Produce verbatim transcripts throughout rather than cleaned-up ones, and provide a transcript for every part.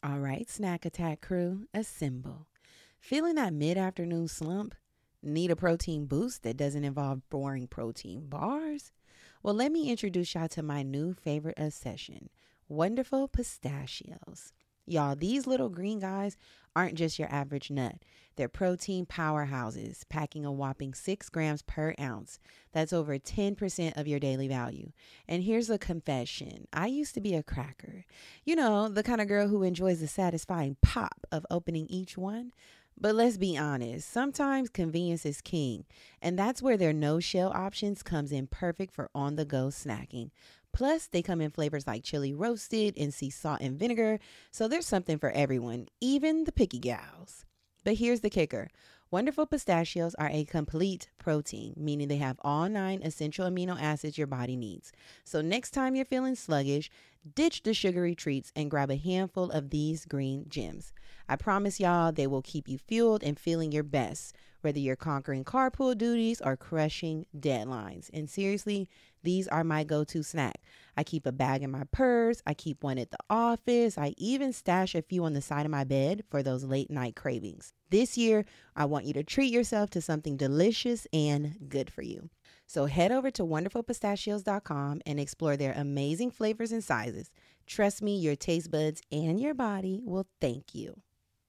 All right, Snack Attack crew, assemble. Feeling that mid afternoon slump? Need a protein boost that doesn't involve boring protein bars? Well, let me introduce y'all to my new favorite obsession, Wonderful Pistachios. Y'all, these little green guys aren't just your average nut. They're protein powerhouses, packing a whopping six grams per ounce. That's over ten percent of your daily value. And here's a confession. I used to be a cracker. You know, the kind of girl who enjoys the satisfying pop of opening each one. But let's be honest, sometimes convenience is king. And that's where their no-shell options comes in perfect for on-the-go snacking. Plus, they come in flavors like chili roasted and sea salt and vinegar. So there's something for everyone, even the picky gals. But here's the kicker. Wonderful Pistachios are a complete protein, meaning they have all nine essential amino acids your body needs. So next time you're feeling sluggish, ditch the sugary treats and grab a handful of these green gems. I promise y'all they will keep you fueled and feeling your best, whether you're conquering carpool duties or crushing deadlines. And seriously, these are my go-to snack. I keep a bag in my purse. I keep one at the office. I even stash a few on the side of my bed for those late night cravings. This year, I want you to treat yourself to something delicious and good for you. So head over to wonderful pistachios dot com and explore their amazing flavors and sizes. Trust me, your taste buds and your body will thank you.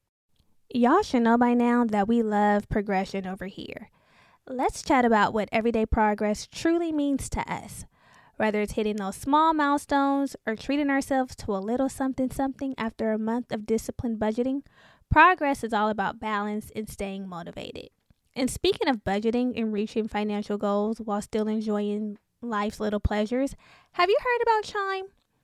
Y'all should know by now that we love progression over here. Let's chat about what everyday progress truly means to us. Whether it's hitting those small milestones or treating ourselves to a little something something after a month of disciplined budgeting, progress is all about balance and staying motivated. And speaking of budgeting and reaching financial goals while still enjoying life's little pleasures, have you heard about Chime?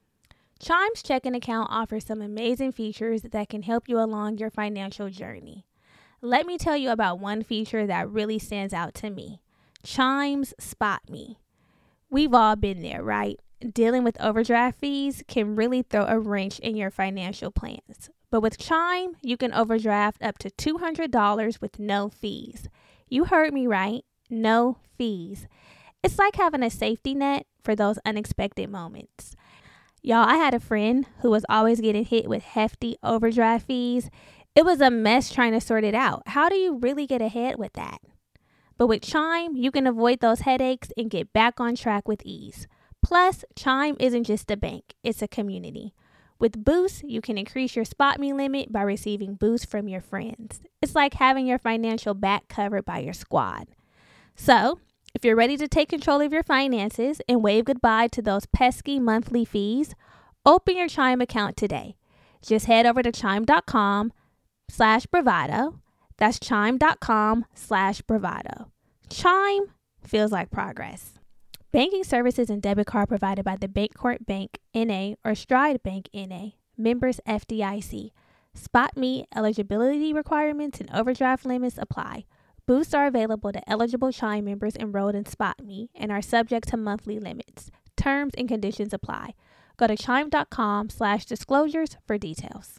Chime's checking account offers some amazing features that can help you along your financial journey. Let me tell you about one feature that really stands out to me. Chime's Spot Me. We've all been there, right? Dealing with overdraft fees can really throw a wrench in your financial plans. But with Chime, you can overdraft up to two hundred dollars with no fees. You heard me right, no fees. It's like having a safety net for those unexpected moments. Y'all, I had a friend who was always getting hit with hefty overdraft fees. It was a mess trying to sort it out. How do you really get ahead with that? But with Chime, you can avoid those headaches and get back on track with ease. Plus, Chime isn't just a bank, it's a community. With Boost, you can increase your Spot Me limit by receiving boosts from your friends. It's like having your financial back covered by your squad. So, if you're ready to take control of your finances and wave goodbye to those pesky monthly fees, open your Chime account today. Just head over to chime.com slash bravado. That's chime.com slash bravado. Chime feels like progress. Banking services and debit card provided by the Bancorp Bank, N A or Stride Bank, N A. Members F D I C. Spot Me eligibility requirements and overdraft limits apply. Boosts are available to eligible Chime members enrolled in Spot Me and are subject to monthly limits. Terms and conditions apply. Go to chime.com slash disclosures for details.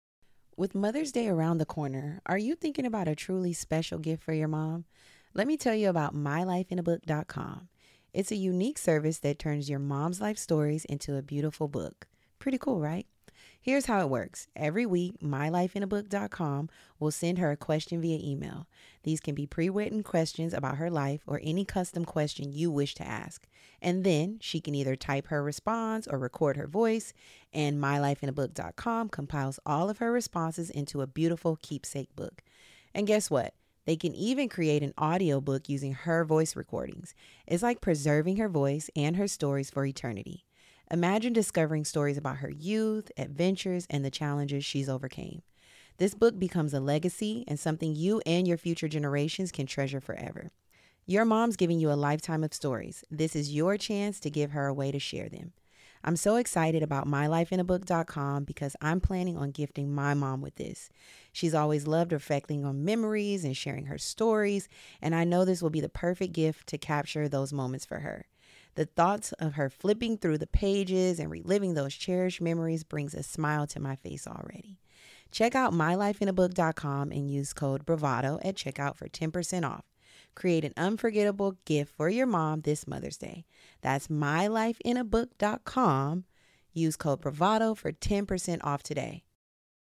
With Mother's Day around the corner, are you thinking about a truly special gift for your mom? Let me tell you about my life in a book dot com. It's a unique service that turns your mom's life stories into a beautiful book. Pretty cool, right? Here's how it works. Every week, my life in a book dot com will send her a question via email. These can be pre-written questions about her life or any custom question you wish to ask. And then she can either type her response or record her voice, and my life in a book dot com compiles all of her responses into a beautiful keepsake book. And guess what? They can even create an audiobook using her voice recordings. It's like preserving her voice and her stories for eternity. Imagine discovering stories about her youth, adventures, and the challenges she's overcame. This book becomes a legacy and something you and your future generations can treasure forever. Your mom's giving you a lifetime of stories. This is your chance to give her a way to share them. I'm so excited about my life in a book dot com because I'm planning on gifting my mom with this. She's always loved reflecting on memories and sharing her stories, and I know this will be the perfect gift to capture those moments for her. The thoughts of her flipping through the pages and reliving those cherished memories brings a smile to my face already. Check out my life in a book dot com and use code BRAVADO at checkout for ten percent off. Create an unforgettable gift for your mom this Mother's Day. That's my life in a book dot com. Use code BRAVADO for ten percent off today.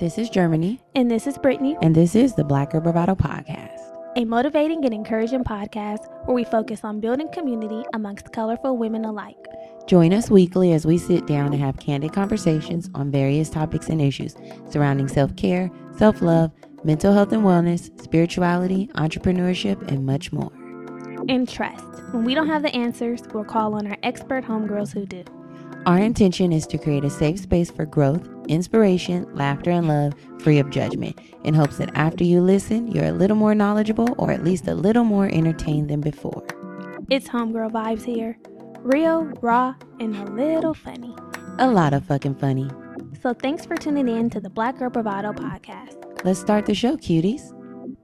This is Germany. And this is Brittany. And this is the Black Girl Bravado Podcast. A motivating and encouraging podcast where we focus on building community amongst colorful women alike. Join us weekly as we sit down and have candid conversations on various topics and issues surrounding self-care, self-love, mental health and wellness, spirituality, entrepreneurship, and much more. And trust, when we don't have the answers, we'll call on our expert homegirls who do. Our intention is to create a safe space for growth, inspiration, laughter, and love, free of judgment, in hopes that after you listen, you're a little more knowledgeable or at least a little more entertained than before. It's homegirl vibes here. Real, raw, and a little funny. A lot of fucking funny. So thanks for tuning in to the Black Girl Bravado Podcast. Let's start the show, cuties.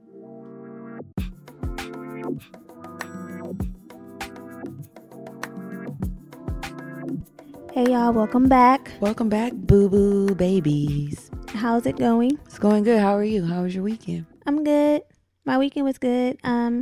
Hey y'all, welcome back. Welcome back, boo-boo babies. How's it going? It's going good. How are you? How was your weekend? I'm good. My weekend was good. Um,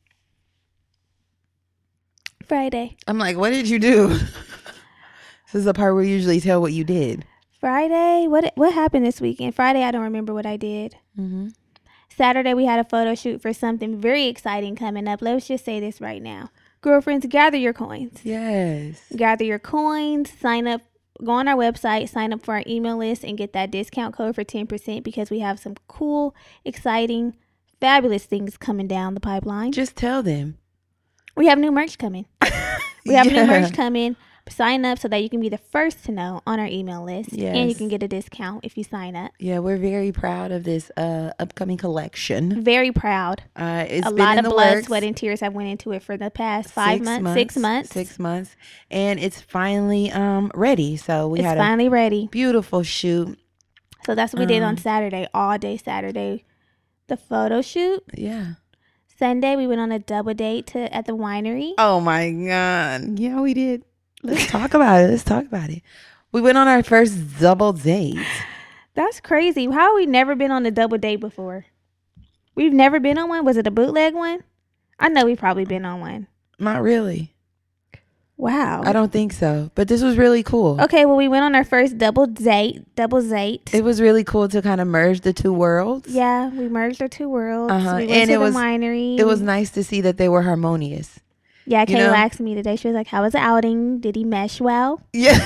Friday. I'm like, what did you do? This is the part where you usually tell what you did. Friday? What what happened this weekend? Friday, I don't remember what I did. Mm-hmm. Saturday, we had a photo shoot for something very exciting coming up. Let's just say this right now. Girlfriends, gather your coins. Yes. Gather your coins, sign up, go on our website, sign up for our email list, and get that discount code for ten percent because we have some cool, exciting, fabulous things coming down the pipeline. Just tell them. We have new merch coming. We have Yeah. new merch coming. Sign up so that you can be the first to know on our email list. Yes. And you can get a discount if you sign up. Yeah, we're very proud of this uh, upcoming collection. Very proud. Uh, it's a been lot in of the blood, works. sweat, and tears have went into it for the past five Six months, six months. Six months. And it's finally um ready. So we it's had finally a ready. beautiful shoot. So that's what we did on Um, Saturday, all day Saturday. The photo shoot. Yeah. Sunday, we went on a double date to at the winery. Oh my God. Yeah, we did. Let's talk about it. Let's talk about it. We went on our first double date. That's crazy. How have we never been on a double date before? We've never been on one. Was it a bootleg one? I know we've probably been on one. Not really. Wow. I don't think so. But this was really cool. Okay, well, we went on our first double date. Double date. It was really cool to kind of merge the two worlds. Yeah, we merged our two worlds. Uh-huh. We went And to it the was- winery. It was nice to see that they were harmonious. Yeah, you Kayla know? asked me today. She was like, how was the outing? Did he mesh well? Yeah.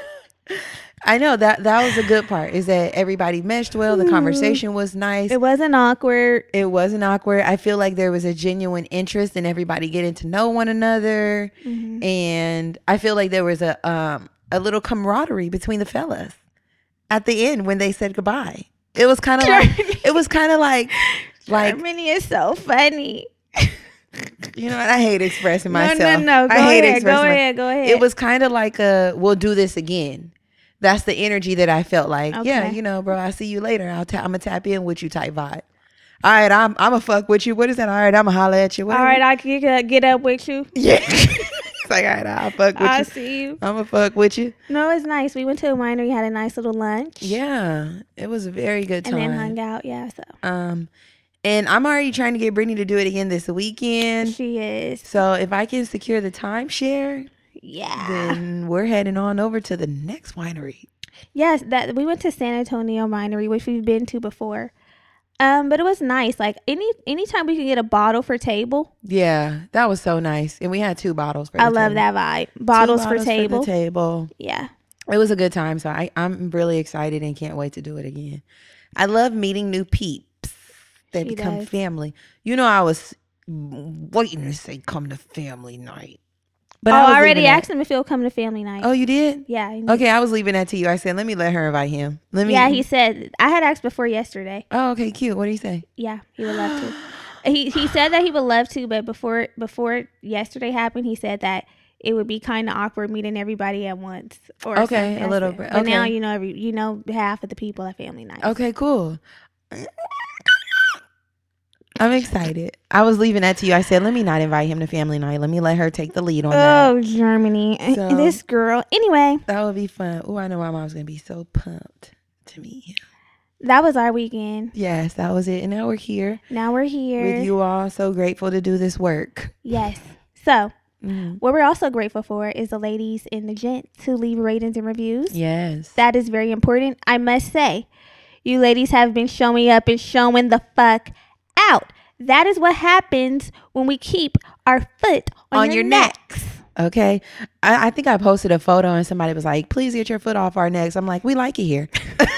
I know that that was a good part is that everybody meshed well. The conversation was nice. It wasn't awkward. It wasn't awkward. I feel like there was a genuine interest in everybody getting to know one another. Mm-hmm. And I feel like there was a um a little camaraderie between the fellas at the end when they said goodbye. It was kind of like it was kind of like like Germany is so funny. you know what? I hate expressing No, myself. no, no. Go I hate ahead. Go expressing my- ahead. Go ahead. It was kind of like a we'll do this again. That's the energy that I felt like. Yeah, Okay. you know, bro, I'll see you later. I'll ta- I'm gonna tap in with you type vibe. All right, I'm I'm a fuck with you. What is that? All right, I'm gonna holler at you. All Whatever. right, I can get, get up with you. Yeah. It's like, all right, I'll fuck with I you. see you. I'm gonna fuck with you. No, it's nice. We went to a winery, had a nice little lunch. Yeah, it was a very good time. And then hung out. Yeah, so. Um, and I'm already trying to get Brittany to do it again this weekend. She is. So if I can secure the timeshare, Yeah. then we're heading on over to the next winery. Yes, that we went to San Antonio Winery, which we've been to before. Um, but it was nice. Like any anytime we could get a bottle for table, Yeah, that was so nice. And we had two bottles for the I love table. that vibe. Two Bottles, for table. the table. Yeah. It was a good time. So I, I'm really excited and can't wait to do it again. I love meeting new peeps. They She become does. family. You know, I was waiting to say come to family night. But But oh, I was I already leaving that- asked him if he'll come to family night. Oh, you did? Yeah. he- Okay, I was leaving that to you. I said, let me let her invite him. Let me. Yeah, he said I had asked before yesterday. Oh, okay, cute. What do you say? Yeah, he would love to. He he said that he would love to, but before before yesterday happened, he said that it would be kind of awkward meeting everybody at once. Or Okay, something. a I little said- bit. But now Okay. you know every you know half of the people at family night. Okay, cool. I'm excited. I was leaving that to you. I said, let me not invite him to family night. Let me let her take the lead on that. Oh, Germany. So- This girl. Anyway, That would be fun. Oh, I know my mom's going to be so pumped to meet him. that was our weekend. Yes, that was it. And now we're here Now we're here. with you all. So grateful to do this work. Yes. So, Mhm. what we're also grateful for is the ladies and the gents who leave ratings and reviews. Yes. That is very important. I must say, You ladies have been showing up and showing the fuck out. That is what happens when we keep our foot on, on your, your necks. Okay. I, I think I posted a photo and somebody was like, please get your foot off our necks. I'm like, we like it here.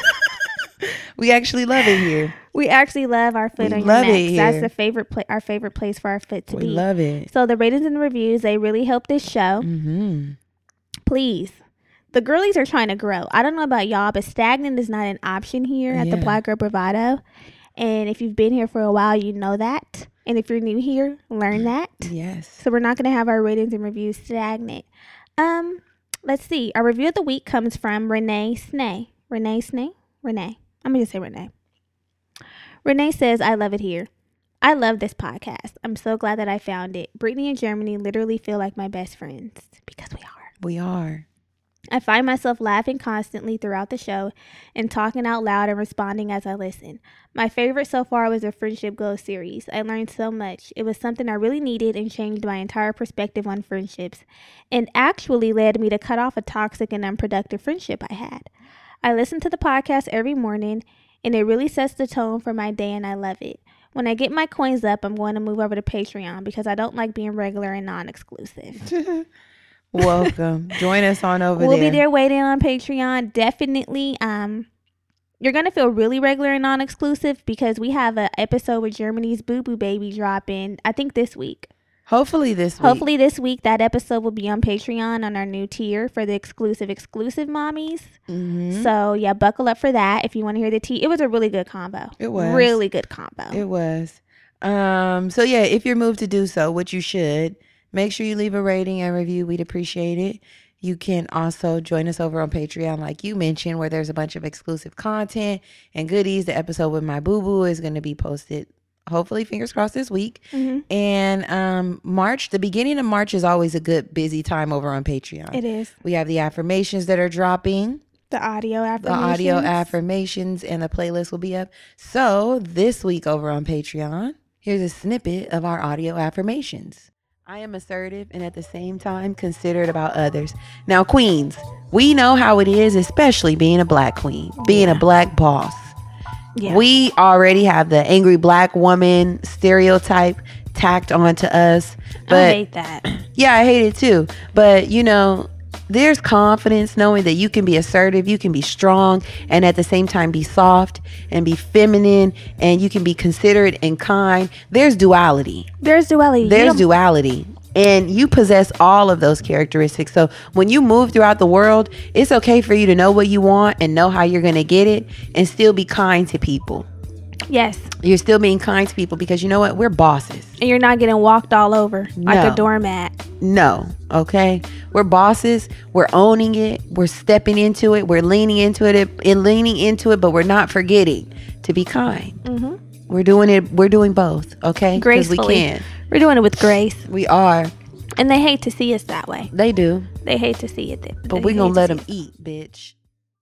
We actually love it here. We actually love our foot we on love your it necks. here. That's the favorite pla- our favorite place for our foot to we be. We love it. So the ratings and the reviews, they really help this show. Mm-hmm. Please. The girlies are trying to grow. I don't know about y'all, but stagnant is not an option here at yeah. the Black Girl Bravado. And if you've been here for a while, you know that. And if you're new here, learn that. Yes. So we're not going to have our ratings and reviews stagnant. Um, let's see. Our review of the week comes from Renee Snay. Renee Snay? Renee. I'm going to say Renee. Renee says, I love it here. I love this podcast. I'm so glad that I found it. Brittany and Germany literally feel like my best friends because we are. We are. I find myself laughing constantly throughout the show and talking out loud and responding as I listen. My favorite so far was the Friendship Glow series. I learned so much. It was something I really needed and changed my entire perspective on friendships and actually led me to cut off a toxic and unproductive friendship I had. I listen to the podcast every morning and it really sets the tone for my day and I love it. When I get my coins up, I'm going to move over to Patreon because I don't like being regular and non-exclusive. Welcome. Join us on over we'll there. We'll be there waiting on Patreon. Definitely. Um, you're going to feel really regular and non-exclusive because we have an episode with Germany's Boo Boo Baby dropping, I think this week. Hopefully this week. Hopefully this week. That episode will be on Patreon on our new tier for the exclusive, exclusive mommies. Mm-hmm. So, yeah, buckle up for that if you want to hear the tea. It was a really good combo. It was. Really good combo. It was. Um. So, yeah, if you're moved to do so, which you should, make sure you leave a rating and review. We'd appreciate it. You can also join us over on Patreon, like you mentioned, where there's a bunch of exclusive content and goodies. The episode with my boo-boo is going to be posted, hopefully, fingers crossed, this week. Mm-hmm. And um, March, the beginning of March is always a good, busy time over on Patreon. It is. We have the affirmations that are dropping. The audio affirmations. The audio affirmations and the playlist will be up. So this week over on Patreon, here's a snippet of our audio affirmations. I am assertive and at the same time considerate about others. Now, queens, we know how it is, especially being a black queen, being yeah. a black boss. Yeah. We already have the angry black woman stereotype tacked onto us. But I hate that. Yeah, I hate it too. But, you know, there's confidence knowing that you can be assertive, you can be strong, and at the same time be soft and be feminine, and you can be considerate and kind. There's duality. There's duality. There's duality. And you possess all of those characteristics. So when you move throughout the world, it's okay for you to know what you want and know how you're going to get it and still be kind to people. Yes. You're still being kind to people because you know what? We're bosses. And you're not getting walked all over no. like a doormat. No. Okay. We're bosses. We're owning it. We're stepping into it. We're leaning into it and leaning into it, but we're not forgetting to be kind. Mm-hmm. We're doing it. We're doing both. Okay. Gracefully. We can. We're doing it with grace. We are. And they hate to see us that way. They do. They hate to see it. They, but we're going to let them eat, bitch.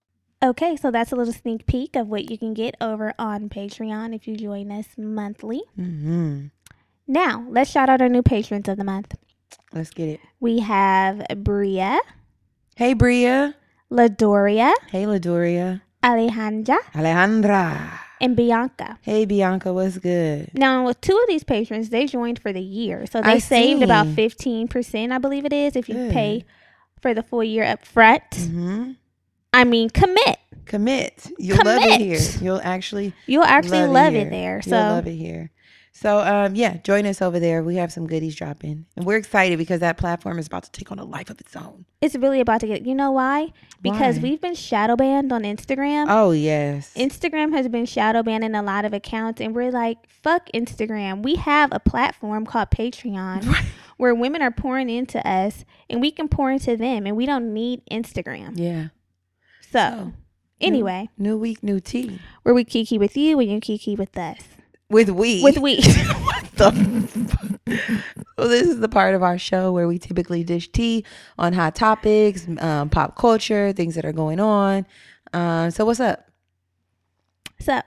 Okay, so that's a little sneak peek of what you can get over on Patreon if you join us monthly. Mm-hmm. Now, let's shout out our new patrons of the month. Let's get it. We have Bria. Hey, Bria. Ladoria. Hey, Ladoria. Alejandra. Alejandra. And Bianca. Hey, Bianca, what's good? Now, with two of these patrons, they joined for the year. So they I saved see. about fifteen percent, I believe it is, if you good. pay for the full year up front. Mm-hmm. I mean, commit. Commit. You'll commit. love it here. You'll actually You'll actually love, love it, it there. So You'll love it here. So, um, yeah, join us over there. We have some goodies dropping. And we're excited because that platform is about to take on a life of its own. It's really about to get, you know why? Because why? we've been shadow banned on Instagram. Oh, yes. Instagram has been shadow banning a lot of accounts. And we're like, fuck Instagram. We have a platform called Patreon Right. where women are pouring into us and we can pour into them. And we don't need Instagram. Yeah. So, so anyway. New, new week, new tea. Where we kiki with you and you kiki with us. With we. With we. What the fuck? Well, this is the part of our show where we typically dish tea on hot topics, um, pop culture, things that are going on. Uh, so what's up? So,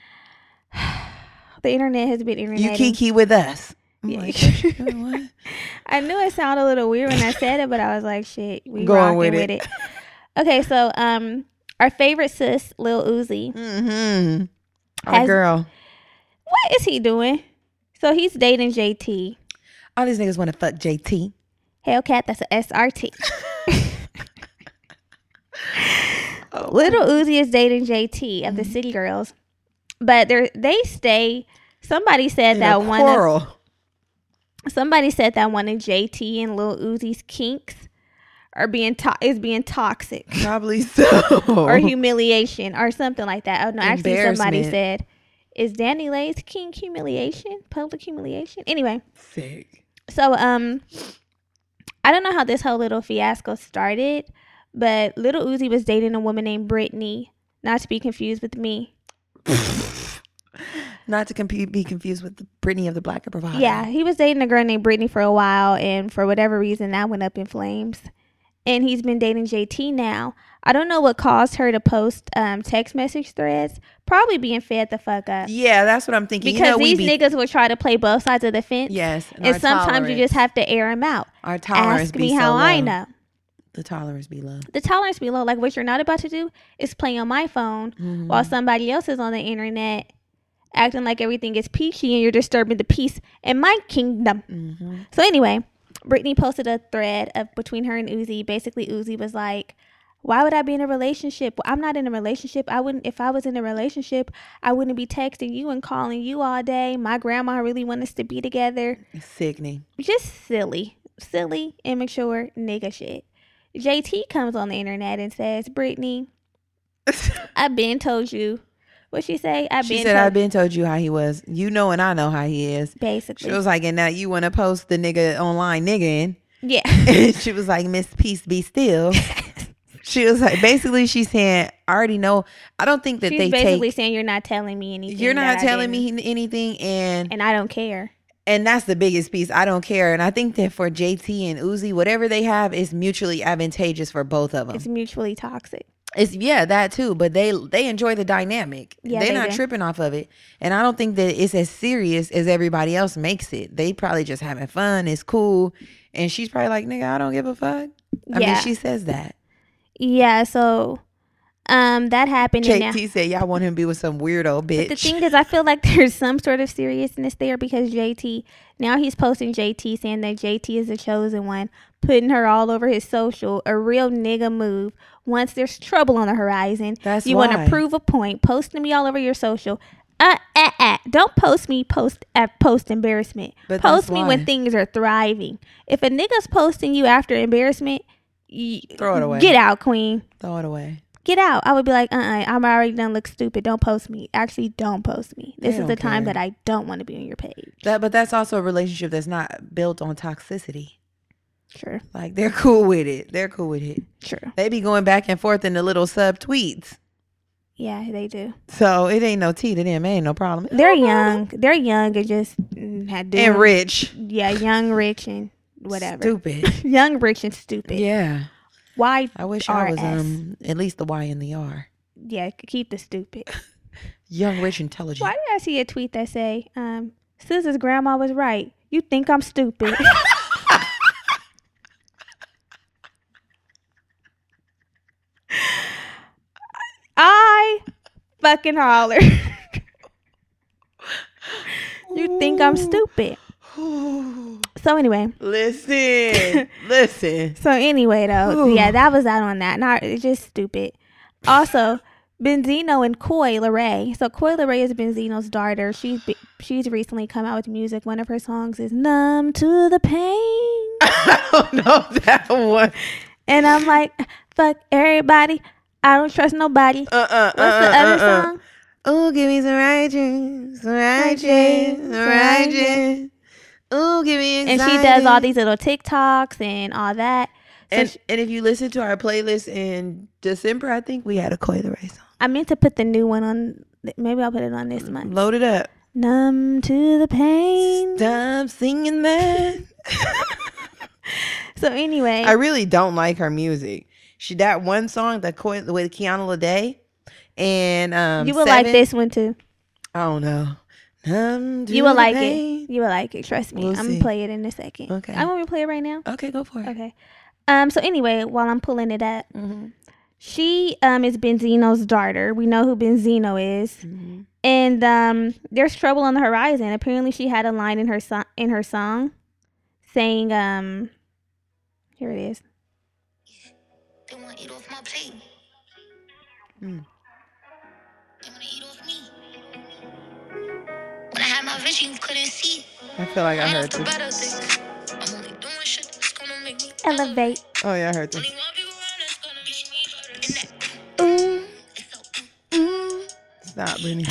the internet has been interneting. You kiki with us. I'm Yeah. like, what? I knew it sounded a little weird when I said it, but I was like, shit, we Going rocking with with it. it. Okay, so um, Our favorite sis, Lil Uzi. Mm-hmm. Our Has- girl. What is he doing? So he's dating J T. All these niggas want to fuck J T. Hellcat, that's a S R T. Oh. Little Uzi is dating J T of the Mhm. City Girls. But they they stay. Somebody said In that a one quarrel. of, somebody said that one of J T and Lil Uzi's kinks are being to- is being toxic Probably so. or humiliation or something like that. Oh no, actually somebody Embarrassment. said, is Danny Lay's kink humiliation? Public humiliation? Anyway, Sick. so um I don't know how this whole little fiasco started, but Little Uzi was dating a woman named Brittany, not to be confused with me. Not to compu- be confused with the Brittany of the Black Upper Body. Yeah, he was dating a girl named Brittany for a while, and for whatever reason, that went up in flames. And he's been dating J T now. I don't know what caused her to post um, text message threads. Probably being fed the fuck up. Yeah, that's what I'm thinking. Because you know, we these be, niggas will try to play both sides of the fence. Yes. And our sometimes you just tolerance- have to air them out. Our tolerance Ask be me so how I low. know. The tolerance be low. The tolerance be low. Like, what you're not about to do is play on my phone Mhm. while somebody else is on the internet acting like everything is peachy and you're disturbing the peace in my kingdom. Mhm. So anyway, Brittany posted a thread of between her and Uzi. Basically, Uzi was like, why would I be in a relationship? Well, I'm not in a relationship. I wouldn't, if I was in a relationship, I wouldn't be texting you and calling you all day. My grandma really wanted us to be together. Sickening. Just silly, silly, immature nigga shit. J T comes on the internet and says, Brittany, I've been told you. What she say? I've She been said, told I've been told you how he was. You know, and I know how he is. basically. She was like, and now you want to post the nigga online nigging. Yeah. And she was like, Miss Peace be still. She was like, basically, she's saying, I already know. I don't think that She's they basically take. saying you're not telling me anything. You're that not I telling didn't, me anything, and and I don't care. and that's the biggest piece. I don't care, and I think that for J T and Uzi, whatever they have is mutually advantageous for both of them. It's mutually toxic. It's yeah, that too. But they they enjoy the dynamic. Yeah, They're they not do. tripping off of it, and I don't think that it's as serious as everybody else makes it. They probably just having fun. It's cool, and she's probably like, "Nigga, I don't give a fuck." I Yeah. mean, she says that. Yeah. So, um, that happened. and J now- T said, "Y'all want him to be with some weirdo bitch." But the thing is, I feel like there's some sort of seriousness there because J T, now he's posting J T saying that J T is the chosen one, putting her all over his social, a real nigga move. Once there's trouble on the horizon, That's you want why. to prove a point, posting me all over your social. Uh, uh, uh. Don't post me post at post embarrassment. But Post that's me why. when things are thriving. If a nigga's posting you after embarrassment, y- Throw it away. Get out, queen. Throw it away. Get out. I would be like, uh, uh I'm already done. Look stupid. Don't post me. Actually, don't post me. This They is the don't time care. that I don't want to be on your page. That, but that's also a relationship that's not built on toxicity. Sure, Like they're cool with it. They're cool with it. sure. They be going back and forth in the little sub tweets. Yeah, they do. So it ain't no tea to them. It ain't no problem. They're young. They're young and just mm, had And rich. Yeah, young, rich, and whatever. Stupid. Young, rich, and stupid. Yeah. Why? I wish I was R S. um at least the Y and the R. Yeah, keep the stupid. Young, rich, intelligent. Why did I see a tweet that say, um, "Scissor's grandma was right. You think I'm stupid?" I fucking holler. You think I'm stupid. So anyway. Listen. Listen. So anyway, though, Ooh. yeah, that was out on that. Not it's just stupid. Also, Benzino and Coi Leray. So Coi Leray is Benzino's daughter. She's be- she's recently come out with music. One of her songs is "Numb to the Pain," I don't know that one. and I'm like, fuck everybody. I don't trust nobody. Uh uh. What's the other song? Oh, give me some right dreams, some right dreams, some right dreams. Oh, give me And anxiety. she does all these little TikToks and all that. So And, she- and if you listen to our playlist in December, I think we had a Coi Leray song. I meant to put the new one on. Maybe I'll put it on this month. Load it up. Numb to the pain. Stop singing that. So anyway, I really don't like her music. She that one song that Coi with Kiana Lede and um you will Seven, like this one too. I don't know. Um, You will do like they- it. You will like it. Trust me. We'll I'm see. gonna play it in a second. Okay. I want me to play it right now. Okay, go for it. Okay. Um. So anyway, while I'm pulling it up, Mm-hmm. She um is Benzino's daughter. We know who Benzino is. Mm-hmm. And um there's trouble on the horizon. Apparently she had a line in her so- in her song saying um here it is. They want to eat off my plate. Mm. They want to eat off me. When I had my vision, you couldn't see. I feel like I heard this. I'm only doing shit that's gonna make me elevate. Oh yeah, I heard this. Ooh. Stop, Brittany.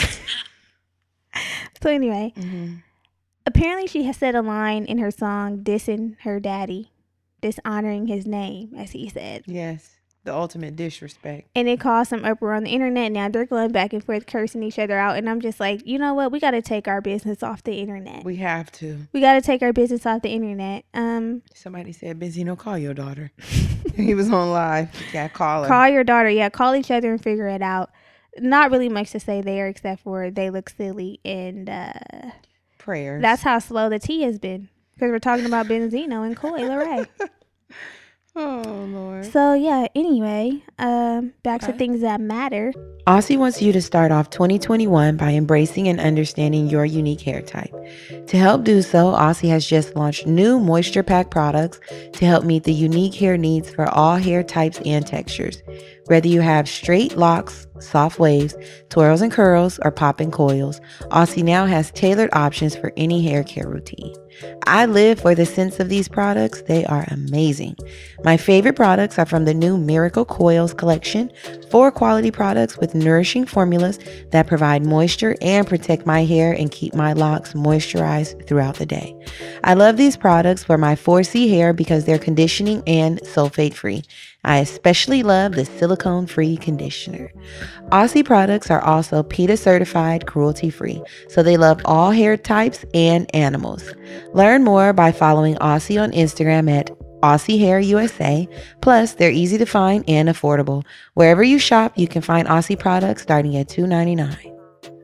So anyway, mm-hmm. apparently she has said a line in her song dissing her daddy, dishonoring his name, as he said. Yes, the ultimate disrespect. And it caused some uproar on the internet. Now they're going back and forth cursing each other out. And I'm just like, you know what? We got to take our business off the internet. We have to. We got to take our business off the internet. Um, Somebody said, Benzino, call your daughter. He was on live. Yeah, call her. Call your daughter. Yeah, call each other and figure it out. Not really much to say there except for they look silly and uh, prayers. That's how slow the tea has been because we're talking about Benzino and Coi Leray. Oh, Lord. So, yeah, anyway, um, back okay. to things that matter. Aussie wants you to start off twenty twenty-one by embracing and understanding your unique hair type. To help do so, Aussie has just launched new Moisture Pack products to help meet the unique hair needs for all hair types and textures. Whether you have straight locks, soft waves, twirls and curls, or popping coils, Aussie now has tailored options for any hair care routine. I live for the scents of these products. They are amazing. My favorite products are from the new Miracle Coils collection, four quality products with nourishing formulas that provide moisture and protect my hair and keep my locks moisturized throughout the day. I love these products for my four C hair because they're conditioning and sulfate free. I especially love the silicone-free conditioner. Aussie products are also PETA certified cruelty-free, so they love all hair types and animals. Learn more by following Aussie on Instagram at Aussie Hair U S A. Plus, they're easy to find and affordable. Wherever you shop, you can find Aussie products starting at two dollars and ninety-nine cents.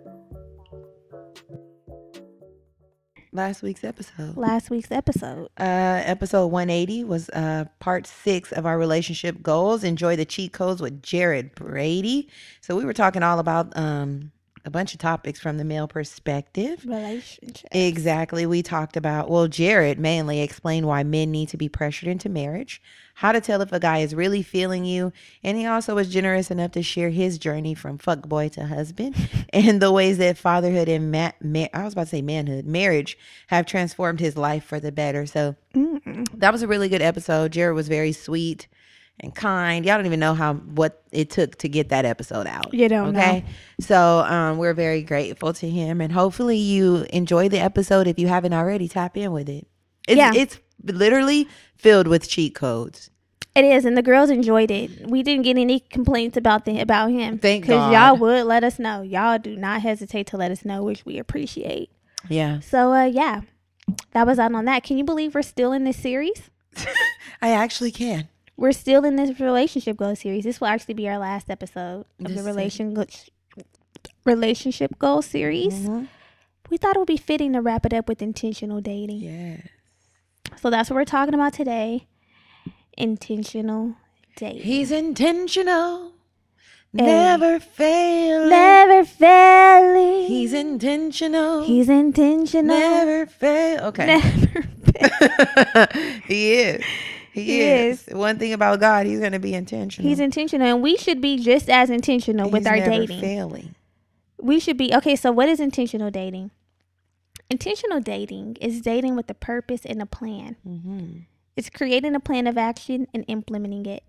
Last week's episode. Last week's episode. Uh, episode one eighty was uh, part six of our relationship goals. Enjoy the cheat codes with Jared Brady. So we were talking all about um, a bunch of topics from the male perspective. Relationships. Exactly. We talked about, well, Jared mainly explained why men need to be pressured into marriage, how to tell if a guy is really feeling you, and he also was generous enough to share his journey from fuckboy to husband and the ways that fatherhood and ma- ma- I was about to say manhood, marriage have transformed his life for the better. So Mm-mm. that was a really good episode. Jared was very sweet and kind. Y'all don't even know how what it took to get that episode out. You don't okay? know. So um, we're very grateful to him, and hopefully you enjoy the episode. If you haven't already, tap in with it. It's, yeah. it's literally filled with cheat codes. It is, and the girls enjoyed it. We didn't get any complaints about the about him. Thank God. Because y'all would let us know. Y'all do not hesitate to let us know, which we appreciate. Yeah. So, uh, yeah, that was out on that. Can you believe we're still in this series? I actually can. We're still in this relationship goal series. This will actually be our last episode of This the relation go- relationship goal series. Mm-hmm. We thought it would be fitting to wrap it up with intentional dating. Yeah. So that's what we're talking about today. Intentional dating. He's intentional. Never failing. Never failing. He's intentional. He's intentional. Never fail. Okay. Never fail. He is. He, He is. is. One thing about God, he's going to be intentional. He's intentional, and we should be just as intentional with He's our never dating. Failing. We should be okay. So, what is intentional dating? Intentional dating is dating with a purpose and a plan. Mm-hmm. It's creating a plan of action and implementing it.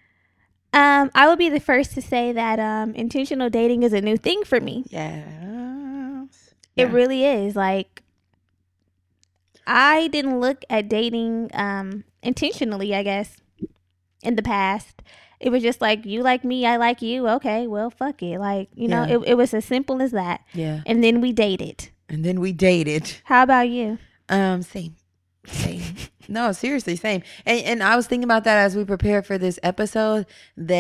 Um, I would be the first to say that um, intentional dating is a new thing for me. Yes. It Yeah. really is. Like, I didn't look at dating um, intentionally, I guess, in the past. It was just like, you like me, I like you. Okay, well, fuck it. Like, you know, Yeah. it, it was as simple as that. Yeah. And then we dated. And then we dated. How about you? Um, same. Same. No, seriously, same. And and I was thinking about that as we prepare for this episode, that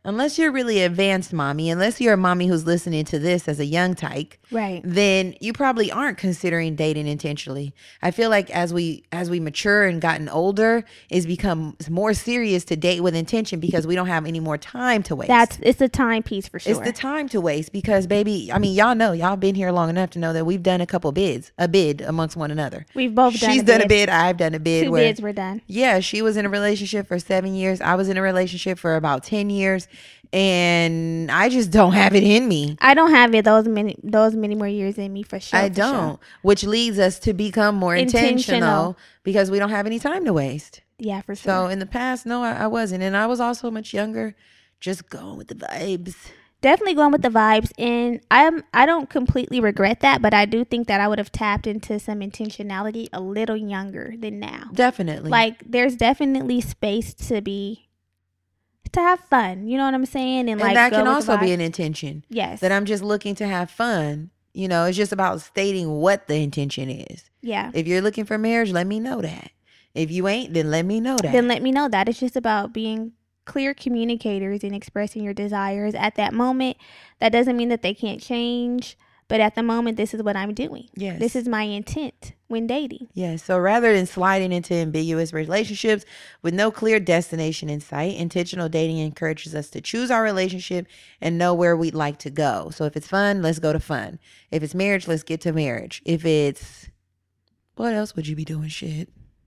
unless you're really advanced mommy, unless you're a mommy who's listening to this as a young tyke, Right. then you probably aren't considering dating intentionally. I feel like as we as we mature and gotten older, it's become more serious to date with intention because we don't have any more time to waste. That's it's a timepiece for sure. It's the time to waste because, baby, I mean, y'all know, y'all been here long enough to know that we've done a couple bids, a bid amongst one another. We've both done She's a done bid. a bid, I've done a bid. Two where, bids were done. Yeah, she was in a relationship for seven years. I was in a relationship for about ten years. And I just don't have it in me. I don't have it those many those many more years in me for sure. I for don't, sure. which leads us to become more intentional, Intentional. because we don't have any time to waste. Yeah, for sure. So in the past, no, I, I wasn't. And I was also much younger, just going with the vibes. Definitely going with the vibes, and I'm I don't completely regret that, but I do think that I would have tapped into some intentionality a little younger than now. Definitely. Like there's definitely space to be to have fun. You know what I'm saying? And like that go can with the also be vibes. an intention. Yes. That I'm just looking to have fun. You know, it's just about stating what the intention is. Yeah. If you're looking for marriage, let me know that. If you ain't, then let me know that. Then let me know that. It's just about being clear communicators and expressing your desires at that moment. That doesn't mean that they can't change, but at the moment, this is what I'm doing. Yes. This is my intent when dating. Yes. So rather than sliding into ambiguous relationships with no clear destination in sight, intentional dating encourages us to choose our relationship and know where we'd like to go. So if it's fun, let's go to fun. If it's marriage, let's get to marriage. If it's, what else would you be doing? Shit.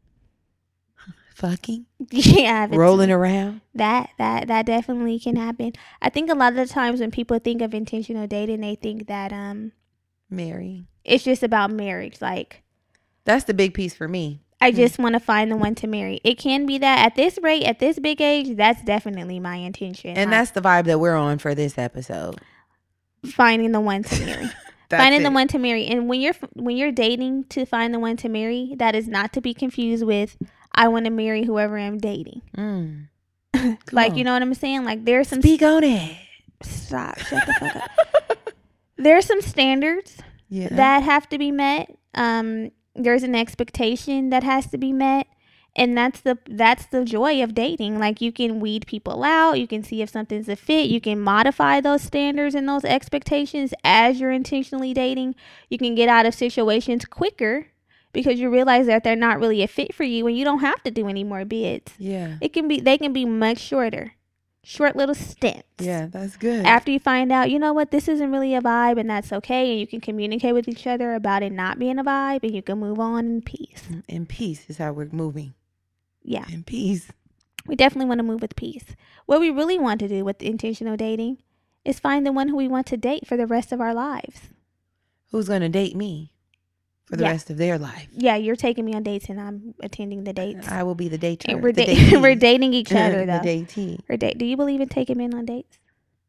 Fucking. Yeah. if it's- Rolling around. That that that definitely can happen. I think a lot of the times when people think of intentional dating, they think that um Marry. it's just about marriage. Like That's the big piece for me. I just want to find the one to marry. It can be that at this rate, at this big age, that's definitely my intention. And like, that's the vibe that we're on for this episode. finding the one to marry. That's finding it. the one to marry. And when you're when you're dating to find the one to marry, that is not to be confused with I want to marry whoever I'm dating. Mm. Like, on. you know what I'm saying? Like there's some Speak on it. stop, shut the fuck up. There's some standards Yeah. that have to be met. Um, there's an expectation that has to be met, and that's the that's the joy of dating. Like you can weed people out, you can see if something's a fit, you can modify those standards and those expectations as you're intentionally dating. You can get out of situations quicker because you realize that they're not really a fit for you, and you don't have to do any more bids. Yeah. It can be they can be much shorter, short little stints. Yeah, that's good. After you find out, you know what, this isn't really a vibe, and that's okay, and you can communicate with each other about it not being a vibe, and you can move on in peace. In peace is how we're moving. Yeah, In peace. we definitely want to move with peace. What we really want to do with intentional dating is find the one who we want to date for the rest of our lives. Who's going to date me for the Yeah. rest of their life? Yeah, you're taking me on dates, and I'm attending the dates. I will be the dater. And we're, the da- datee. we're dating each other, the though. datee. Or date. Do you believe in taking men on dates?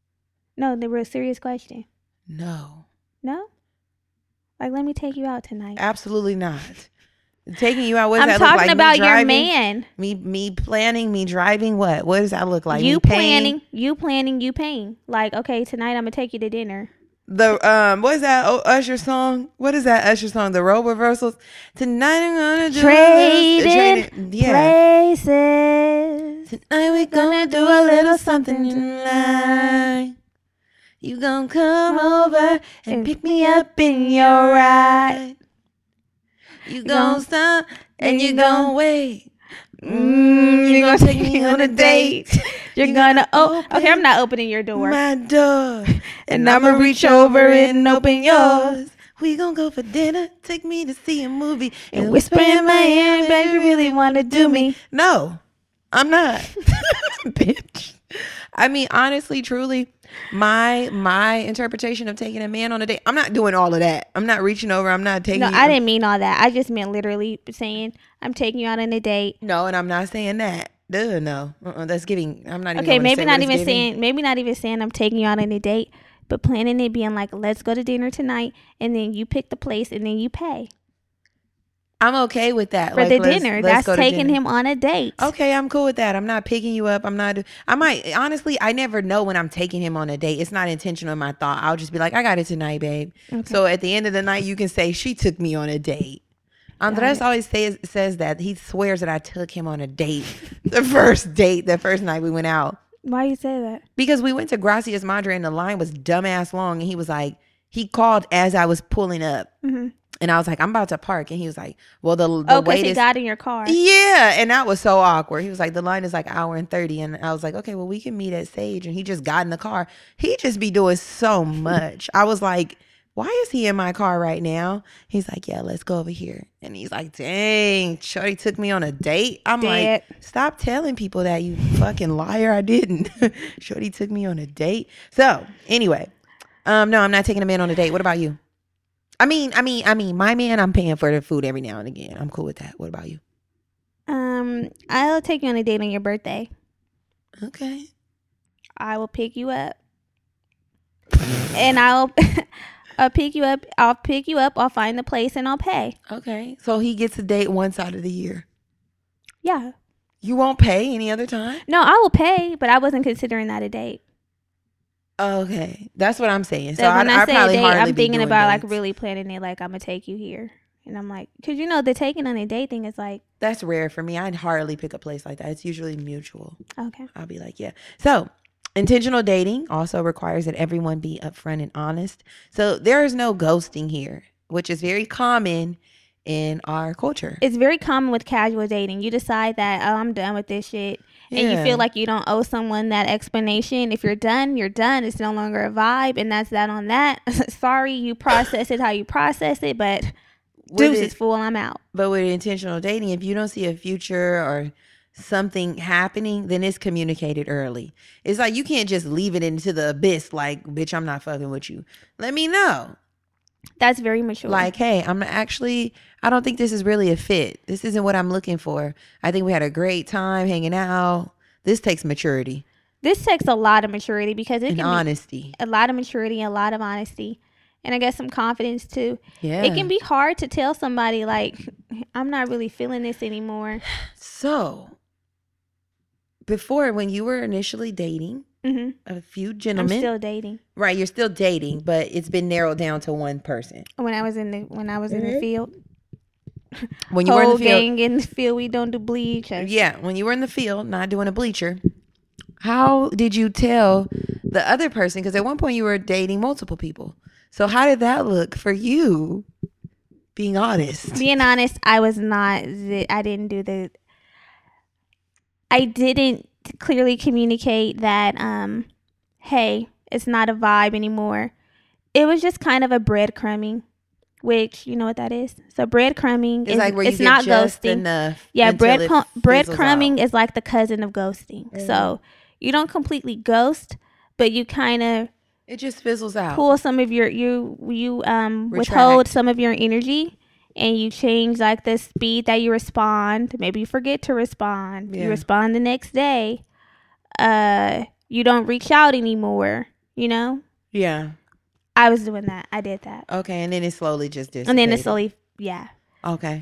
No, they were a serious question. No. No? Like, let me take you out tonight. Absolutely not. Taking you out, what does I'm that look talking like? Me about your driving? man. Me me planning, me driving, what? What does that look like? You me paying? planning, you planning, you paying. Like, okay, tonight I'm gonna take you to dinner. The um, what is that oh, Usher song? What is that Usher song? The role reversals. Tonight I'm gonna do Trading trading- yeah. places. Tonight we gonna do a little something tonight. You gonna come over and pick me up in your ride. You gonna stop and you gonna wait. Mm, you gonna take me on a date. You're You gonna oh open okay, I'm not opening your door. My door, and I'ma reach over and open yours. We gonna go for dinner. Take me to see a movie And whisper in my ear, baby, you really wanna do me. No, I'm not, bitch. I mean, honestly, truly, my my interpretation of taking a man on a date, I'm not doing all of that. I'm not reaching over. I'm not taking. No, you- I didn't mean all that. I just meant literally saying I'm taking you out on a date. No, and I'm not saying that. Duh, no. Uh-uh, that's giving. I'm not even. Okay, gonna maybe say not what it's even giving. saying maybe not even saying I'm taking you out on a date, but planning it being like, let's go to dinner tonight, and then you pick the place and then you pay I'm okay with that. for Like, the let's- dinner. let's That's go to taking dinner. him on a date. Okay, I'm cool with that. I'm not picking you up. I'm not. I might honestly. I never know when I'm taking him on a date. It's not intentional in my thought. I'll just be like, I got it tonight, babe. Okay. So at the end of the night, you can say she took me on a date. Andres it. always says says that he swears that I took him on a date. The first date, the first night we went out. Why you say that? Because we went to Gracias Madre and the line was dumbass long. And he was like, he called as I was pulling up. Mm-hmm. And I was like, I'm about to park. And he was like, well, the, the oh, because wait he is... got in your car. Yeah. And that was so awkward. He was like, the line is like an hour and thirty. And I was like, okay, well, we can meet at Sage. And he just got in the car. He just be doing so much. I was like, why is he in my car right now? He's like, yeah, let's go over here. And he's like, dang, Shorty took me on a date. I'm Dead. like, stop telling people that, you fucking liar. I didn't. Shorty took me on a date. So anyway, um, no, I'm not taking a man on a date. What about you? I mean, I mean, I mean, my man, I'm paying for the food every now and again. I'm cool with that. What about you? Um, I'll take you on a date on your birthday. Okay. I will pick you up. and I'll I'll pick you up. I'll pick you up. I'll find the place and I'll pay. Okay. So he gets a date once out of the year. Yeah. You won't pay any other time? No, I will pay, but I wasn't considering that a date. Okay. That's what I'm saying. So, So when I, I, I say probably date, hardly I'm be thinking doing about dates. like really planning it. Like I'm gonna take you here, and I'm like, because you know the taking on a date thing is like, That's rare for me. I'd hardly pick a place like that. It's usually mutual. okay, I'll be like, yeah. So intentional dating also requires that everyone be upfront and honest. So there is no ghosting here, which is very common in our culture. it's very common with casual dating. You decide that oh, I'm done with this shit. And you Yeah. feel like you don't owe someone that explanation. If you're done, you're done. It's no longer a vibe, and that's that on that. Sorry, you process it how you process it, but With deuces, it- fool, I'm out. But with intentional dating, if you don't see a future or something happening, then it's communicated early. It's like you can't just leave it into the abyss like, bitch, I'm not fucking with you. Let me know. That's very mature. Like, hey, I'm actually, I don't think this is really a fit. This isn't what I'm looking for. I think we had a great time hanging out. This takes maturity this takes a lot of maturity because it and can honesty. be a lot of maturity and a lot of honesty. And I guess some confidence too. Yeah. It can be hard to tell somebody like, I'm not really feeling this anymore. So, before, when you were initially dating hmm a few I'm gentlemen, still dating. right? You're still dating, but it's been narrowed down to one person. When I was in the when I was in Mhm. the field, When you were in whole the field, gang in the field, we don't do bleach. and- yeah, when you were in the field, not doing a bleacher, how did you tell the other person? Because at one point you were dating multiple people. So how did that look for you? Being honest. Being honest, I was not. the- I didn't do the. I didn't clearly communicate that. Um, hey, it's not a vibe anymore. It was just kind of a breadcrumbing, which you know what that is. So breadcrumbing It's is like where you it's get not just ghosting. enough. Yeah, until bread it crumb, fizzles breadcrumbing out. is like the cousin of ghosting. Mhm. So you don't completely ghost, but you kind of It just fizzles out. pull some of your you you um Retract. withhold some of your energy, and you change like the speed that you respond. Maybe you forget to respond. Yeah. You respond the next day. Uh, you don't reach out anymore. You know, Yeah. I was doing that. I did that, Okay, and then it slowly just dissipated. and then it slowly, yeah, Okay.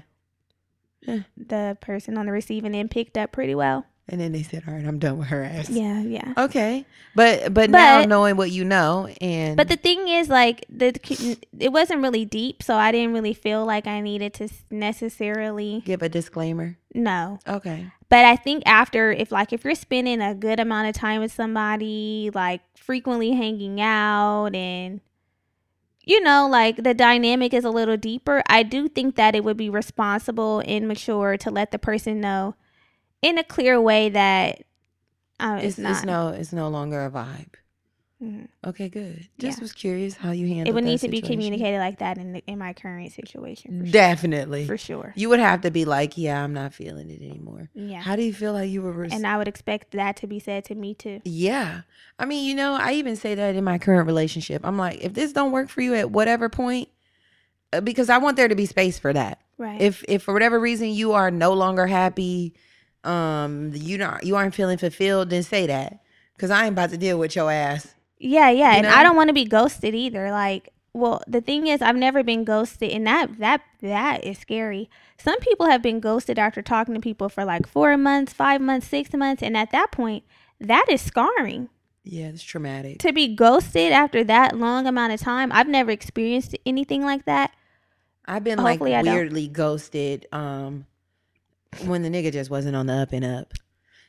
the person on the receiving end picked up pretty well. And then they said, all right, I'm done with her ass. Yeah, yeah. Okay. But but now But- knowing what you know and But the thing is, like, the it wasn't really deep, so I didn't really feel like I needed to necessarily give a disclaimer. no. Okay. But I think after, if like if you're spending a good amount of time with somebody, like frequently hanging out, and you know, like the dynamic is a little deeper, I do think that it would be responsible and mature to let the person know in a clear way that uh, it's, It's, not. it's no it's no longer a vibe. Mhm. Okay, good. Just Yeah. was curious how you handled It would that need to be situation. communicated like that in the, in my current situation. For sure. Definitely. For sure. You would have to be like, yeah, I'm not feeling it anymore. Yeah. How do you feel like you were res- And I would expect that to be said to me too. Yeah. I mean, you know, I even say that in my current relationship. I'm like, if this don't work for you at whatever point, uh, because I want there to be space for that. Right. If if for whatever reason you are no longer happy, um, you not you aren't feeling fulfilled, then say that. Cause I ain't about to deal with your ass. yeah, yeah. you And know? I don't want to be ghosted either. Like, well, the thing is I've never been ghosted, and that that that is scary. Some people have been ghosted after talking to people for like four months, five months, six months, and at that point, that is scarring. Yeah, it's traumatic. To be ghosted after that long amount of time, I've never experienced anything like that. I've been Hopefully I like don't. weirdly ghosted um when the nigga just wasn't on the up and up.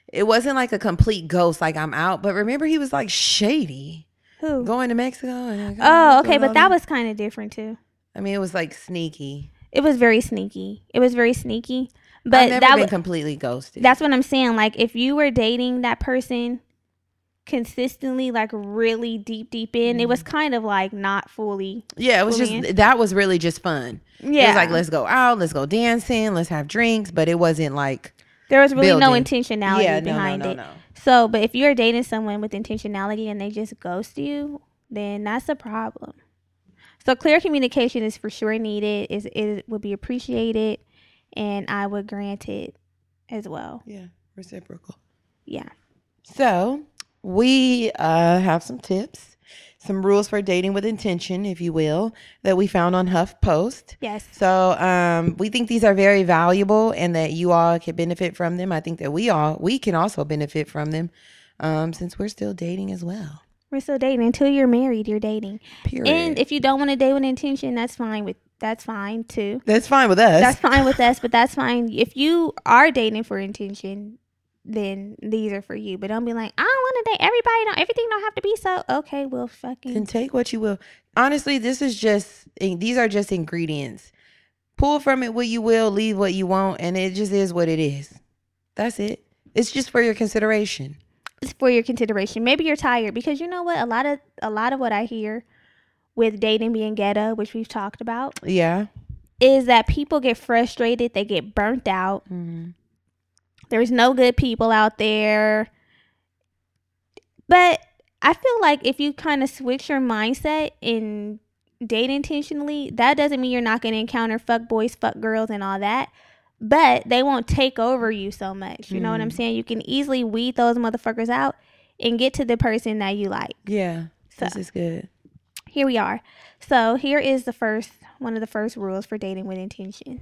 it wasn't like a complete ghost, like I'm out. But remember, he was like shady. Who? Going to Mexico. And oh, okay. But that was kind of different too. I mean, it was like sneaky. It was very sneaky. It was very sneaky. But I've never that been w- completely ghosted. That's what I'm saying. Like, if you were dating that person consistently, like really deep, deep in, mm. it was kind of like not fully. Yeah, it was just, in. that was really just fun. Yeah. It was like, let's go out, let's go dancing, let's have drinks. But it wasn't like. There was really building. no intentionality yeah, behind no, no, no, it. No. So, but if you're dating someone with intentionality and they just ghost you, then that's a problem. So clear communication is for sure needed. Is it would be appreciated, and I would grant it as well. Yeah, reciprocal. Yeah. So we uh, have some tips, some rules for dating with intention, if you will, that we found on HuffPost. Yes. So um, we think these are very valuable and that you all can benefit from them. I think that we all we can also benefit from them um, since we're still dating as well. We're still dating. Until you're married, you're dating. Period. And if you don't want to date with intention, that's fine with that's fine too. That's fine with us. That's fine with us, but that's fine. If you are dating for intention, then these are for you. But don't be like, I don't want to date everybody. Don't everything don't have to be so. Okay, well, fucking. Then take what you will. Honestly, this is just these are just ingredients. Pull from it what you will, leave what you won't, and it just is what it is. That's it. It's just for your consideration. For your consideration. Maybe you're tired because you know what? A lot of a lot of what I hear with dating being ghetto, which we've talked about, yeah, is that people get frustrated, they get burnt out. Mm-hmm. There's no good people out there. But I feel like if you kind of switch your mindset and date intentionally, that doesn't mean you're not going to encounter fuck boys, fuck girls, and all that. But they won't take over you so much. You mm. know what I'm saying? You can easily weed those motherfuckers out and get to the person that you like. Yeah, so, this is good. Here we are. So here is the first, one of the first rules for dating with intention.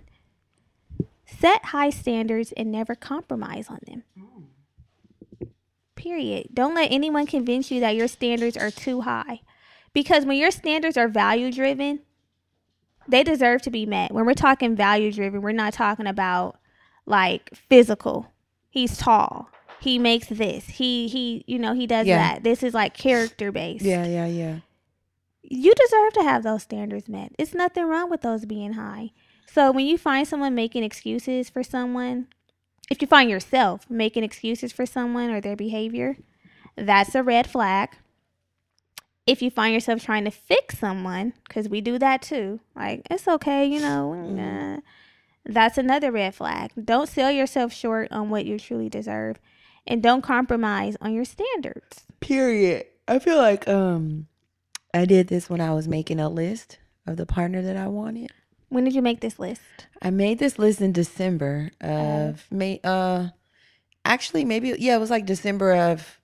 Set high standards and never compromise on them. Mm. Period. Don't let anyone convince you that your standards are too high. Because when your standards are value driven, they deserve to be met. When we're talking value driven, we're not talking about like physical. He's tall. He makes this. He, he, you know, he does yeah. that. This is like character based. Yeah, yeah, yeah. You deserve to have those standards met. It's nothing wrong with those being high. So when you find someone making excuses for someone, if you find yourself making excuses for someone or their behavior, that's a red flag. If you find yourself trying to fix someone, because we do that too, like, it's okay, you know, mm. uh, that's another red flag. Don't sell yourself short on what you truly deserve, and don't compromise on your standards. Period. I feel like um, I did this when I was making a list of the partner that I wanted. When did you make this list? I made this list in December of, uh, May, uh, actually, maybe, yeah, it was like December of,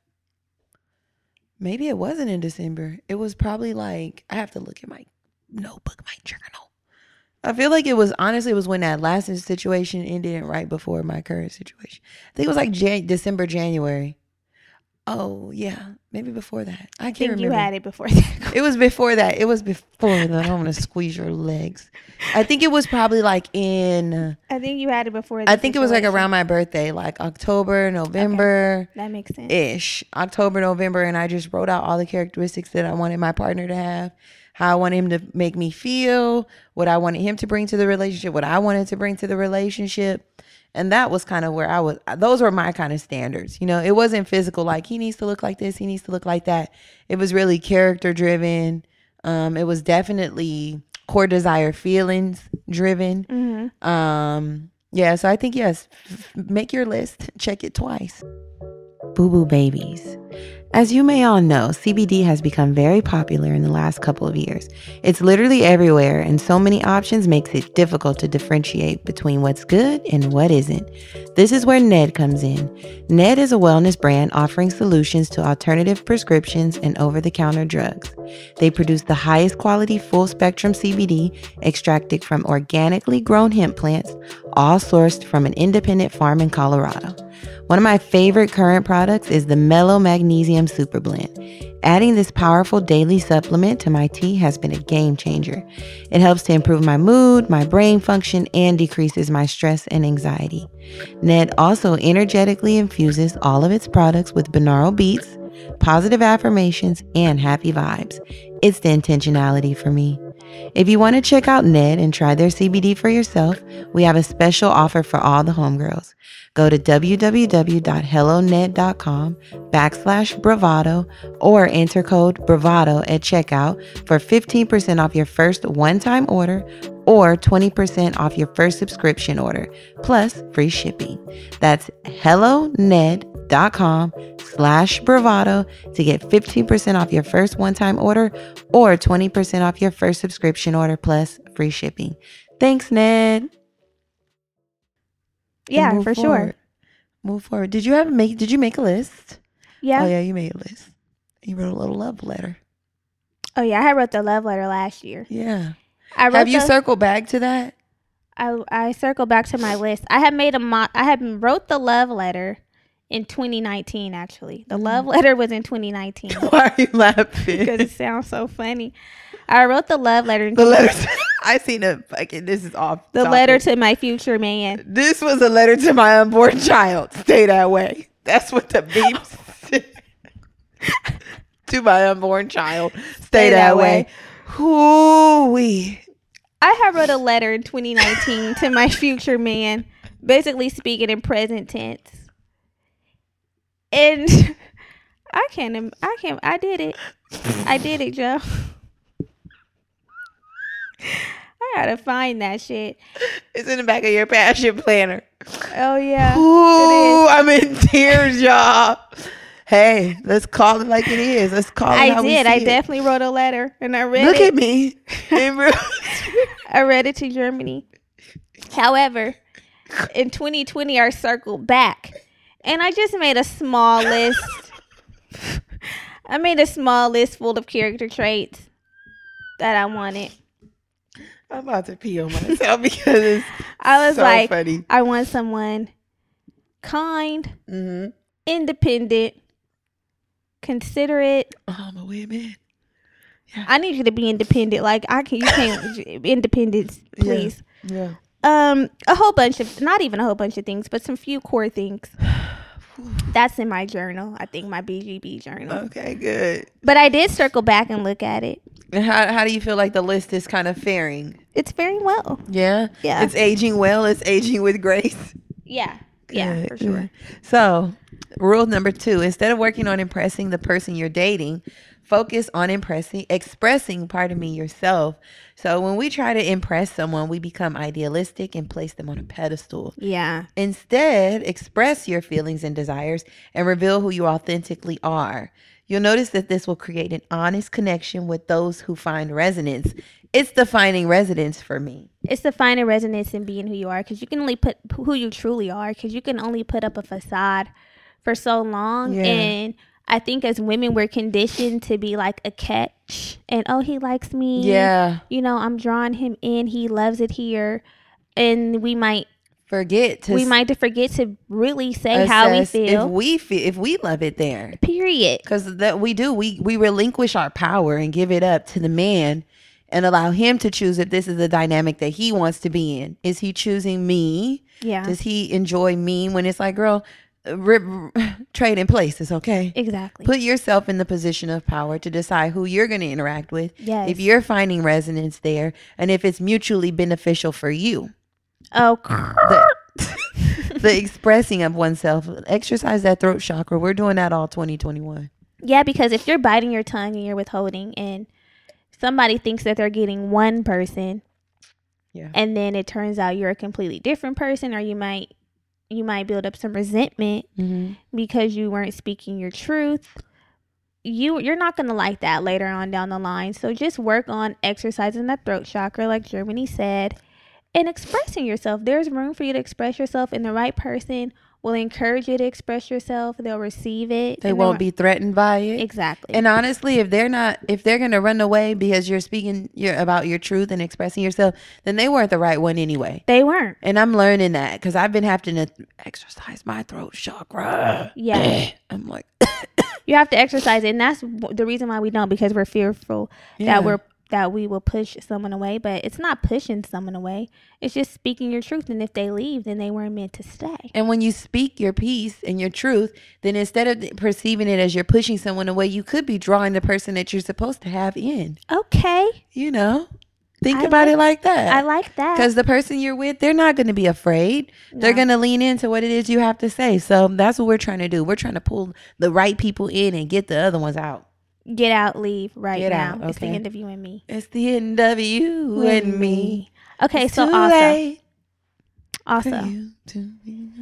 maybe it wasn't in December. It was probably like, I have to look at my notebook, my journal. I feel like it was, honestly, it was when that last situation ended right before my current situation. I think it was like Jan- December, January. Oh, yeah. Maybe before that. I can't I think remember. You had it before that. It was before that. It was before that. I don't want to squeeze your legs. I think it was probably like in. I think you had it before. I think situation. It was like around my birthday, like October, November. Okay. That makes sense. Ish. October, November. And I just wrote out all the characteristics that I wanted my partner to have, how I wanted him to make me feel, what I wanted him to bring to the relationship, what I wanted to bring to the relationship. And that was kind of where I was. Those were my kind of standards. You know, it wasn't physical, like he needs to look like this, he needs to look like that. It was really character driven. Um, it was definitely core desire feelings driven. Mm-hmm. Um, yeah, so I think, yes, f- make your list. Check it twice. Boo Boo Babies. As you may all know, C B D has become very popular in the last couple of years. It's literally everywhere, and so many options makes it difficult to differentiate between what's good and what isn't. This is where Ned comes in. Ned is a wellness brand offering solutions to alternative prescriptions and over-the-counter drugs. They produce the highest quality full-spectrum C B D extracted from organically grown hemp plants, all sourced from an independent farm in Colorado. One of my favorite current products is the Mellow Magnesium Super Blend. Adding this powerful daily supplement to my tea has been a game changer. It helps to improve my mood, my brain function, and decreases my stress and anxiety. Ned also energetically infuses all of its products with binaural beats, positive affirmations, and happy vibes. It's the intentionality for me. If you want to check out Ned and try their C B D for yourself, we have a special offer for all the homegirls. Go to www.helloned.com backslash bravado or enter code bravado at checkout for fifteen percent off your first one-time order or twenty percent off your first subscription order, plus free shipping. That's helloned.com slash bravado to get fifteen percent off your first one-time order or twenty percent off your first subscription order, plus free shipping. Thanks, Ned. Yeah, for forward. sure. Move forward. Did you have make? Did you make a list? Yeah. Oh yeah, you made a list. You wrote a little love letter. Oh yeah, I wrote the love letter last year. Yeah. I wrote Have you the, circled back to that? I I circled back to my list. I had made a mo- I had wrote the love letter in twenty nineteen. Actually, the Mm. love letter was in twenty nineteen Why are you laughing? because it sounds so funny. I wrote the love letter. In The letter. I seen a fucking. This is off. the topic. letter to my future man. This was a letter to my unborn child. Stay that way. That's what the beep said. To my unborn child. Stay, Stay that, that way. way. Hoo-wee. I had wrote a letter in twenty nineteen to my future man, basically speaking in present tense. And I can't. im- I can't. I did it. I did it, Joe. I gotta find that shit. It's in the back of your passion planner. Oh yeah. Ooh, I'm in tears, y'all. Hey, let's call it like it is. Let's call it I how we did. see I it. definitely wrote a letter, and I read Look it. at me. In real- I read it to Germany. However, in twenty twenty, I circled back, and I just made a small list. I made a small list full of character traits that I wanted. I'm about to pee on myself because it's I was so like, funny. I want someone kind, Mm-hmm. independent, considerate. Oh, I'm a weird man. I need you to be independent. Like I can, you can't. Independence, please. Yeah. Um, a whole bunch of, not even a whole bunch of things, but some few core things. That's in my journal. I think my B G B journal. Okay, good. But I did circle back and look at it. And how how do you feel like the list is kind of faring? It's very well. Yeah? Yeah. It's aging well. It's aging with grace. Yeah. Yeah, Good, for sure. good. So, rule number two, instead of working on impressing the person you're dating, focus on impressing, expressing, pardon me, yourself. So when we try to impress someone, we become idealistic and place them on a pedestal. Yeah. Instead, express your feelings and desires and reveal who you authentically are. You'll notice that this will create an honest connection with those who find resonance. It's the finding resonance for me. It's the finding resonance in being who you are, because you can only put who you truly are, because you can only put up a facade for so long. Yeah. And I think as women, we're conditioned to be like a catch, and oh, he likes me. Yeah. You know, I'm drawing him in. He loves it here. And we might Forget to we might forget to really say how we assess feel. If we feel if we love it there. Period. Because that we do. We we relinquish our power and give it up to the man and allow him to choose if this is the dynamic that he wants to be in. Is he choosing me? Yeah. Does he enjoy me when it's like, girl, rip, trade in places, okay? Exactly. Put yourself in the position of power to decide who you're going to interact with. Yes. If you're finding resonance there and if it's mutually beneficial for you. Oh, The, the expressing of oneself, exercise that throat chakra. We're doing that all twenty twenty-one. yeah, because if you're biting your tongue and you're withholding, and somebody thinks that they're getting one person, Yeah. and then it turns out you're a completely different person, or you might you might build up some resentment Mm-hmm. because you weren't speaking your truth. You you're not gonna like that later on down the line. So just work on exercising that throat chakra, like Germany said, and expressing yourself. There's room for you to express yourself, and the right person will encourage you to express yourself. They'll receive it. They won't be threatened by it. Exactly. And honestly, if they're not, if they're going to run away because you're speaking your, about your truth and expressing yourself, then they weren't the right one anyway. They weren't. And I'm learning that because I've been having to exercise my throat chakra. Yeah. I'm like, you have to exercise it. And that's the reason why we don't, because we're fearful yeah. that we're that we will push someone away. But it's not pushing someone away. It's just speaking your truth. And if they leave, then they weren't meant to stay. And when you speak your piece and your truth, then instead of perceiving it as you're pushing someone away, you could be drawing the person that you're supposed to have in. Okay. You know, think I about like, it like that. I like that. Because the person you're with, they're not going to be afraid. No. They're going to lean into what it is you have to say. So that's what we're trying to do. We're trying to pull the right people in and get the other ones out. Get out, leave right Get now. Out, okay. It's the end of you and me. It's the end of you and, and me. me. Okay, it's so too also, late also, you to be...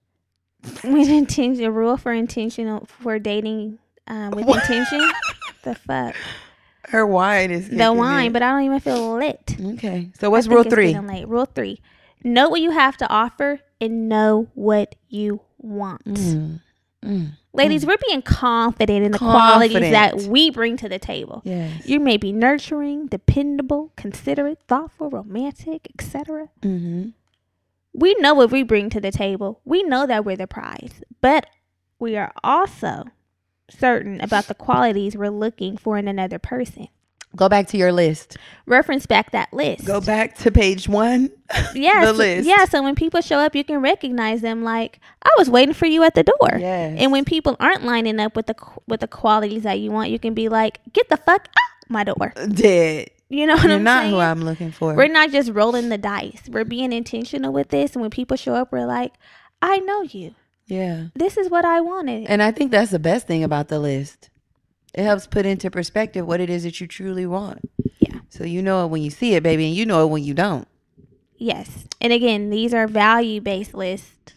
with intention, a rule for intentional for dating um, with What? intention. The fuck. Her wine is the wine, in. but I don't even feel lit. Okay, so what's I think rule it's three? getting late. Rule three: know what you have to offer and know what you want. Mm. Mm. Ladies, mm. we're being confident in the Confident. qualities that we bring to the table. Yes. You may be nurturing, dependable, considerate, thoughtful, romantic, et cetera. Mm-hmm. We know what we bring to the table. We know that we're the prize, but we are also certain about the qualities we're looking for in another person. Go back to your list. Reference back that list. Go back to page one. Yes. The list. Yeah. So when people show up, you can recognize them. Like, I was waiting for you at the door. Yes. And when people aren't lining up with the with the qualities that you want, you can be like, get the fuck out my door. Dead. You know what You're I'm not saying? who I'm looking for. We're not just rolling the dice. We're being intentional with this. And when people show up, we're like, I know you. Yeah. This is what I wanted. And I think that's the best thing about the list. It helps put into perspective what it is that you truly want. Yeah. So you know it when you see it, baby, and you know it when you don't. Yes. And again, these are value-based lists.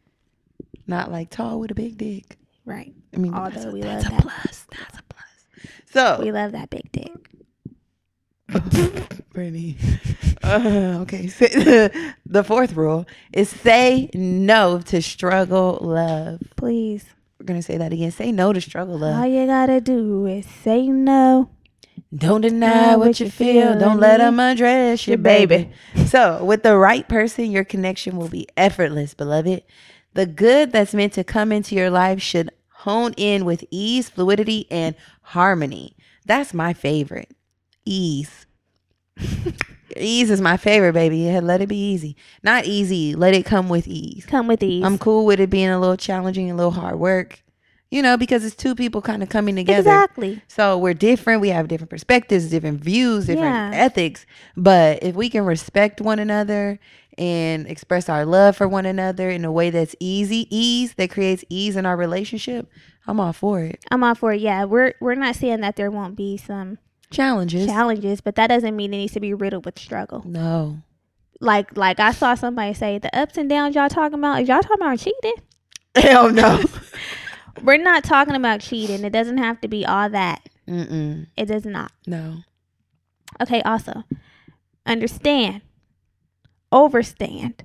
Not like tall with a big dick. Right. I mean, Although that's a, we that's love a that. plus. That's a plus. So. We love that big dick. Brittany. Uh, okay. So, the fourth rule is say no to struggle love. Please. We're going to say that again. Say no to struggle love. All you gotta do is say no. Don't deny what you feel. Don't let them undress you, baby. So, with the right person, your connection will be effortless, beloved. The good that's meant to come into your life should hone in with ease, fluidity, and harmony. That's my favorite. Ease. Ease is my favorite, baby. Yeah, let it be easy. Not easy. Let it come with ease. Come with ease. I'm cool with it being a little challenging, a little hard work. You know, because it's two people kind of coming together. Exactly. So we're different. We have different perspectives, different views, different Yeah. ethics. But if we can respect one another and express our love for one another in a way that's easy, ease, that creates ease in our relationship, I'm all for it. I'm all for it. Yeah, we're we're not saying that there won't be some Challenges. challenges, but that doesn't mean it needs to be riddled with struggle. No. Like like I saw somebody say the ups and downs y'all talking about, is y'all talking about cheating? Hell no. We're not talking about cheating. It doesn't have to be all that. Mm-mm. It does not. No. Okay, also, understand, overstand.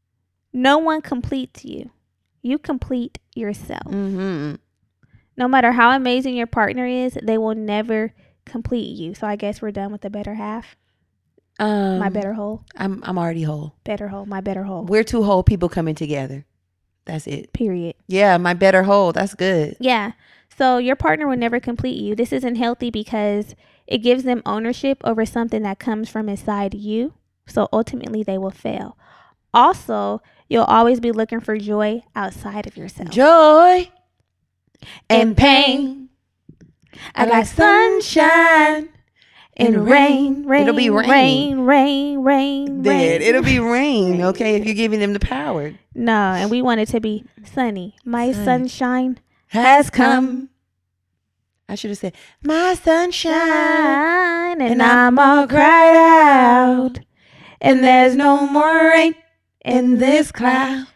No one completes you. You complete yourself. Mm-hmm. No matter how amazing your partner is, they will never complete you. So I guess we're done with the better half. Um, My better whole. I'm I'm already whole. Better whole. My better whole. We're two whole people coming together. That's it. Period. Yeah, my better whole. That's good. Yeah. So your partner will never complete you. This isn't healthy because it gives them ownership over something that comes from inside you. So ultimately they will fail. Also, you'll always be looking for joy outside of yourself. Joy and pain. I got sunshine and rain. rain. It'll be rain. Rain, rain, rain, Dead. rain. It'll be rain, okay, if you're giving them the power. No, and we want it to be sunny. My Sunny. sunshine Has come. I should have said, my sunshine. shine, and, And I'm I'm all all cried cried out. And there's no more rain in this cloud.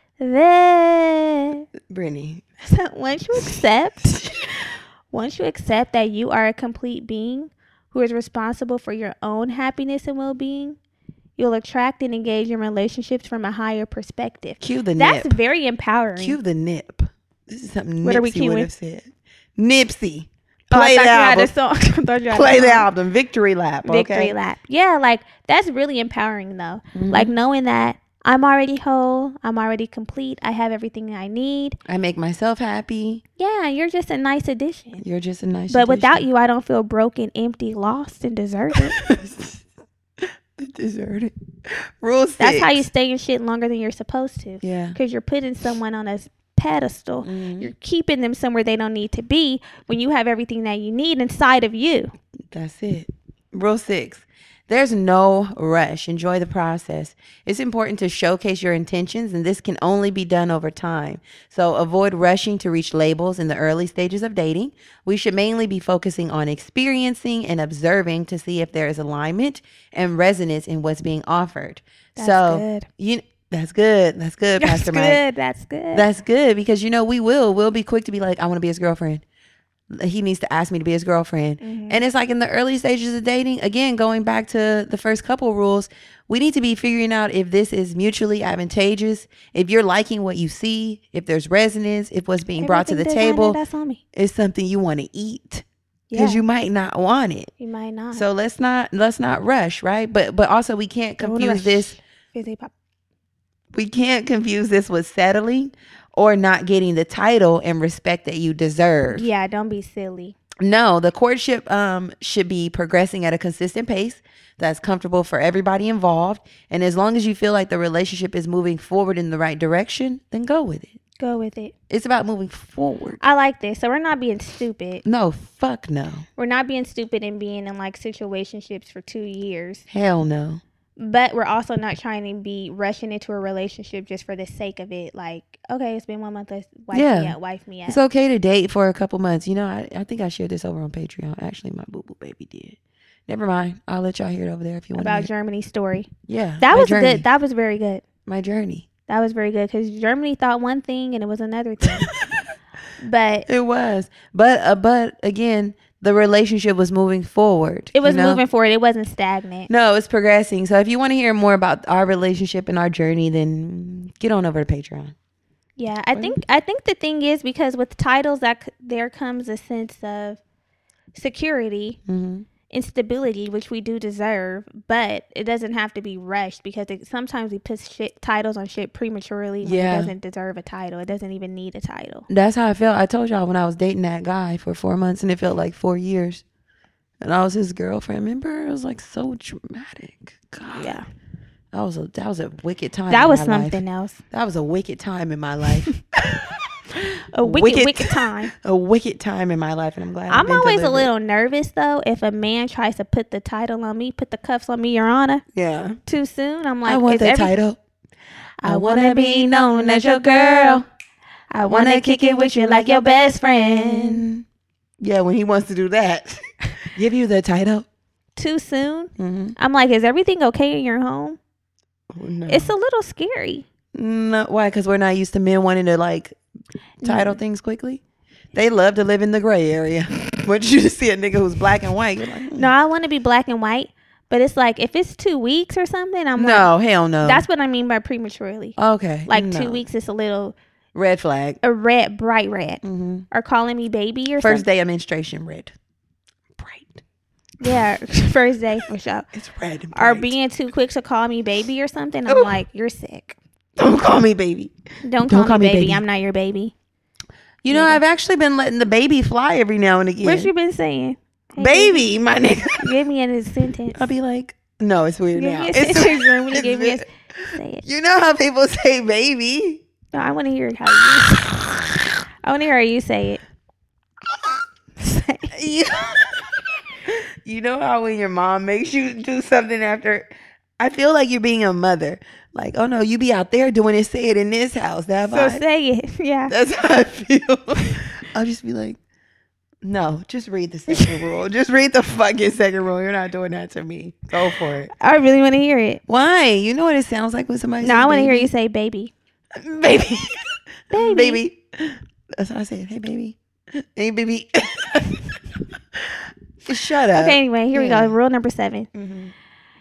There. Brittany. So once you accept, once you accept that you are a complete being who is responsible for your own happiness and well-being, You'll attract and engage in relationships from a higher perspective. Cue the That's nip. very empowering. Cue the nip. This is something What are we Nipsey would cueing? have said. Nipsey. Oh, I Play thought the you had a album. song. I thought you had a Play the song. album. Victory lap. Victory okay? lap. Yeah, like that's really empowering though. Mhm. Like knowing that I'm already whole, I'm already complete, I have everything I need. I make myself happy. Yeah, you're just a nice addition. You're just a nice But addition. without you, I don't feel broken, empty, lost, and deserted. Deserted. Rule six. That's how you stay in shit longer than you're supposed to. Yeah. Because you're putting someone on a pedestal. Mhm. You're keeping them somewhere they don't need to be when you have everything that you need inside of you. That's it. Rule six. There's no rush. Enjoy the process. It's important to showcase your intentions, and this can only be done over time. So avoid rushing to reach labels in the early stages of dating. We should mainly be focusing on experiencing and observing to see if there is alignment and resonance in what's being offered. That's so good. you that's good. That's good, That's Pastor Mike. good. That's good. That's good because you know we will we'll be quick to be like, I want to be his girlfriend. He needs to ask me to be his girlfriend. Mhm. And it's like in the early stages of dating, again, going back to the first couple rules, we need to be figuring out if this is mutually advantageous, if you're liking what you see, if there's resonance, if what's being brought to the Everything table designer, that's on me. is something you want to eat, because Yeah. you might not want it. You might not. So let's not let's not rush, right? But but also we can't Don't wanna confuse rush. this. Fizzy pop. We can't confuse this with settling or not getting the title and respect that you deserve. Yeah, don't be silly. No, the courtship um should be progressing at a consistent pace that's comfortable for everybody involved. And as long as you feel like the relationship is moving forward in the right direction, then go with it. Go with it. It's about moving forward. I like this. So we're not being stupid. No, fuck no. We're not being stupid and being in like situationships for two years. Hell no. But we're also not trying to be rushing into a relationship just for the sake of it. Like, okay, it's been one month. Let's wife Yeah. me up, wife me up. It's okay to date for a couple months. You know, I, I think I shared this over on Patreon. Actually, my boo boo baby did. Never mind. I'll let y'all hear it over there if you want to About hear it. Germany's story. Yeah. That my was journey. good. That was very good. My journey. That was very good because Germany thought one thing and it was another thing. But It was. But uh, but again, the relationship was moving forward. it was you know? moving forward. It wasn't stagnant. No, it's progressing. So if you want to hear more about our relationship and our journey, then get on over to Patreon. Yeah, I think I think the thing is because with titles that c- there comes a sense of security Mm-hmm. and stability, which we do deserve, but it doesn't have to be rushed because it, sometimes we put shit titles on shit prematurely when Yeah. it doesn't deserve a title. It doesn't even need a title. That's how I felt. I told y'all when I was dating that guy for four months and it felt like four years. And I was his girlfriend. Remember? It was like so dramatic. God. Yeah, That was a that was a wicked time. that in was my life. something else. That was a wicked time in my life. A wicked, Wicked. wicked time. a wicked time in my life, and I'm glad. I've I'm been always a delivered. little nervous though if a man tries to put the title on me, put the cuffs on me, Your Honor, Yeah. too soon. I'm like, I want is that every- title. I wanna be known as your girl. I wanna kick it with you like your best friend. Yeah, when he wants to do that, give you the title. Too soon. Mm-hmm. I'm like, is everything okay in your home? No. It's a little scary. No, why? Because we're not used to men wanting to like title things quickly. They love to live in the gray area. Once you see a nigga who's black and white, you're like, hmm. No, I want to be black and white, but it's like if it's two weeks or something, I'm like, no, hell no. that's what I mean by prematurely. okay. Like no. two weeks is a little Red flag. a red, bright red, Mm-hmm. or calling me baby or First something. day of menstruation, red. Bright. Yeah, first day for sure. It's red. And Or bright. being too quick to call me baby or something. I'm Ooh. like, you're sick. Don't call me baby. Don't, Don't call, call me me baby. baby. I'm not your baby. You know, Nigga. I've actually been letting the baby fly every now and again. What you been saying? Hey, baby, my nigga. Give me a sentence. I'll be like, no, it's weird Give now. me a It's sentence. When you give me a, it's- say it. you know how people say baby? No, I want to hear how you. I want to hear how you say it. Say it. You, you know how when your mom makes you do something after, I feel like you're being a mother. Like, oh no, you be out there doing it, say it in this house. That So vibe. say it. Yeah. That's how I feel. I'll just be like, no, just read the second rule. Just read the fucking second rule. You're not doing that to me. Go for it. I really want to hear it. Why? You know what it sounds like when somebody No, says I want to hear baby? you say baby. Baby. Baby. Baby. That's how I say it. Hey, baby. Hey, baby. Shut up. Okay, anyway, here Yeah. we go. Rule number seven. Mm-hmm.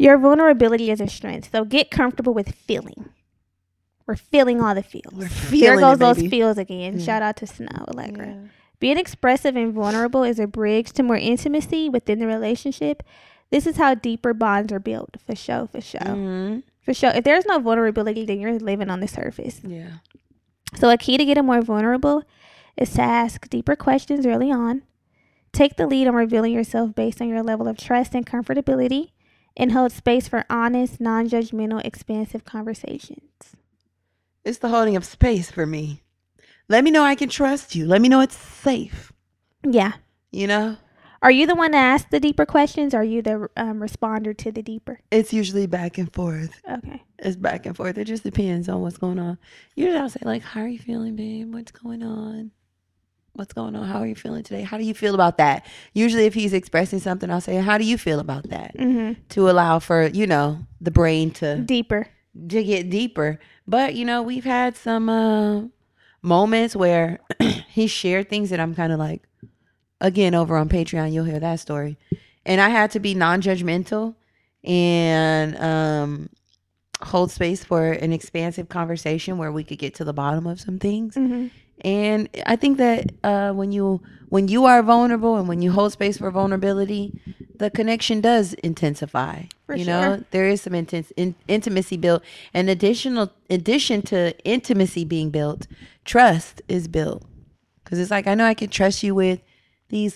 Your vulnerability is a strength. So get comfortable with feeling. We're feeling all the feels. We're feeling There goes it, baby. those feels again. Yeah. Shout out to Snow Allegra. Yeah. Being expressive and vulnerable is a bridge to more intimacy within the relationship. This is how deeper bonds are built. For sure, for sure. Mm-hmm. For sure. If there's no vulnerability, then you're living on the surface. Yeah. So a key to getting more vulnerable is to ask deeper questions early on. Take the lead on revealing yourself based on your level of trust and comfortability, and hold space for honest, non-judgmental, expansive conversations. It's the holding of space for me. Let me know I can trust you. Let me know it's safe. Yeah. You know? Are you the one to ask the deeper questions, or are you the um, responder to the deeper? It's usually back and forth. Okay. It's back and forth. It just depends on what's going on. Usually I'll say, like, how are you feeling, babe? What's going on? What's going on? How are you feeling today? How do you feel about that? Usually if he's expressing something, I'll say, how do you feel about that? Mm-hmm. To allow for, you know, the brain to, Deeper. to get deeper. But, you know, we've had some uh, moments where he shared things that I'm kind of like, again, over on Patreon, you'll hear that story. And I had to be non-judgmental and um, hold space for an expansive conversation where we could get to the bottom of some things. Mm-hmm. And I think that uh, when you when you are vulnerable and when you hold space for vulnerability, the connection does intensify. For you sure. know, there is some intense in, intimacy built. And additional addition to intimacy being built, trust is built. Because it's like, I know I can trust you with these.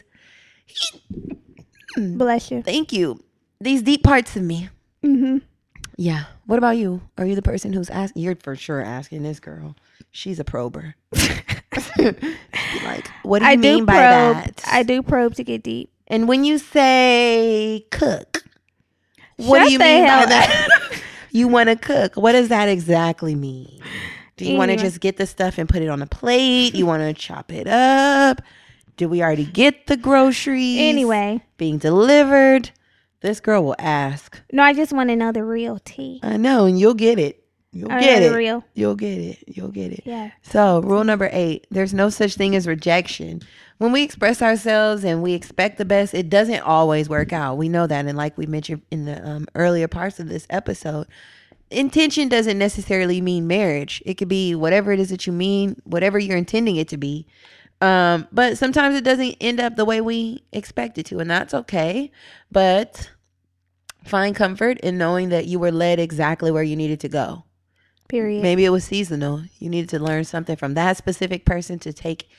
Bless you. Thank you. These deep parts of me. Mm-hmm. Yeah. What about you? Are you the person who's asking? You're for sure asking this girl. She's a prober. Like, what do you I mean do by probe. that? I do probe to get deep. And when you say cook, what Shut do you the mean by hell that? You want to cook. What does that exactly mean? Do you want to Anyway. just get the stuff and put it on a plate? You want to chop it up? Did we already get the groceries? Anyway. Being delivered? This girl will ask. No, I just want to know the real tea. I know, and you'll get it. You'll I get know it. the real. You'll get it. You'll get it. Yeah. So, rule number eight, there's no such thing as rejection. When we express ourselves and we expect the best, it doesn't always work out. We know that. And like we mentioned in the um, earlier parts of this episode, intention doesn't necessarily mean marriage. It could be whatever it is that you mean, whatever you're intending it to be. Um, but sometimes it doesn't end up the way we expect it to, and that's okay. But find comfort in knowing that you were led exactly where you needed to go. Period. Maybe it was seasonal. You needed to learn something from that specific person to take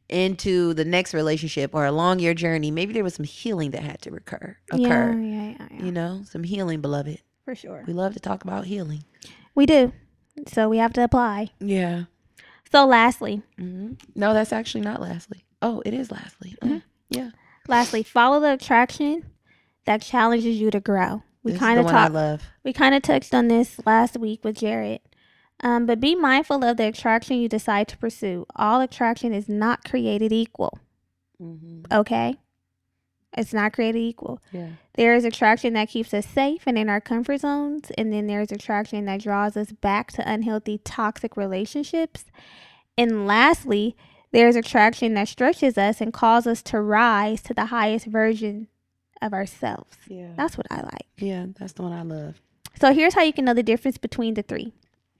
into the next relationship or along your journey. Maybe there was some healing that had to recur, occur. Yeah, yeah, yeah, yeah. You know, some healing, beloved. For sure. We love to talk about healing. We do. So we have to apply. Yeah. So lastly, Mm-hmm. No, that's actually not lastly. Oh, it is lastly. Mm, Mhm. yeah. lastly, follow the attraction that challenges you to grow. We This kind is of the one I talked. love. We kind of touched on this last week with Jared. Um, but be mindful of the attraction you decide to pursue. All attraction is not created equal. Mm-hmm. Okay? It's not created equal. Yeah. There is attraction that keeps us safe and in our comfort zones. And then there's attraction that draws us back to unhealthy, toxic relationships. And lastly, there's attraction that stretches us and calls us to rise to the highest version of ourselves. Yeah. That's what I like. Yeah, that's the one I love. So here's how you can know the difference between the three.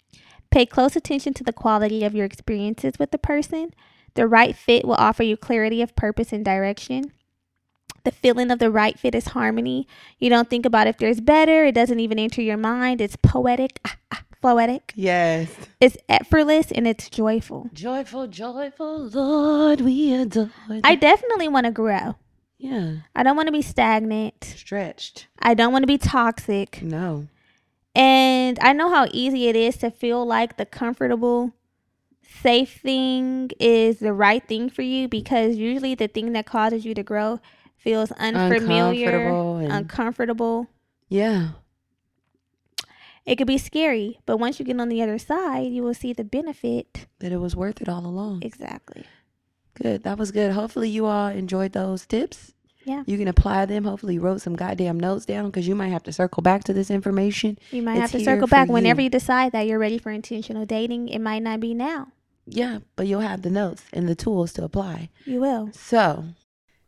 Pay close attention to the quality of your experiences with the person. The right fit will offer you clarity of purpose and direction. The feeling of the right fit is harmony. You don't think about if there's better. It doesn't even enter your mind. It's poetic, ah, ah, poetic. Yes. It's effortless and it's joyful. Joyful, joyful, Lord, we adore thee. I definitely want to grow. Yeah. I don't want to be stagnant. Stretched. I don't want to be toxic. No. And I know how easy it is to feel like the comfortable, safe thing is the right thing for you, because usually the thing that causes you to grow feels unfamiliar, Uncomfortable and- uncomfortable. Yeah. It could be scary, but once you get on the other side, you will see the benefit. That it was worth it all along. Exactly. Good. That was good. Hopefully you all enjoyed those tips. Yeah. You can apply them. Hopefully you wrote some goddamn notes down, because you might have to circle back to this information. You might It's have to here circle for back whenever you. you decide that you're ready for intentional dating. It might not be now. Yeah, but you'll have the notes and the tools to apply. You will. So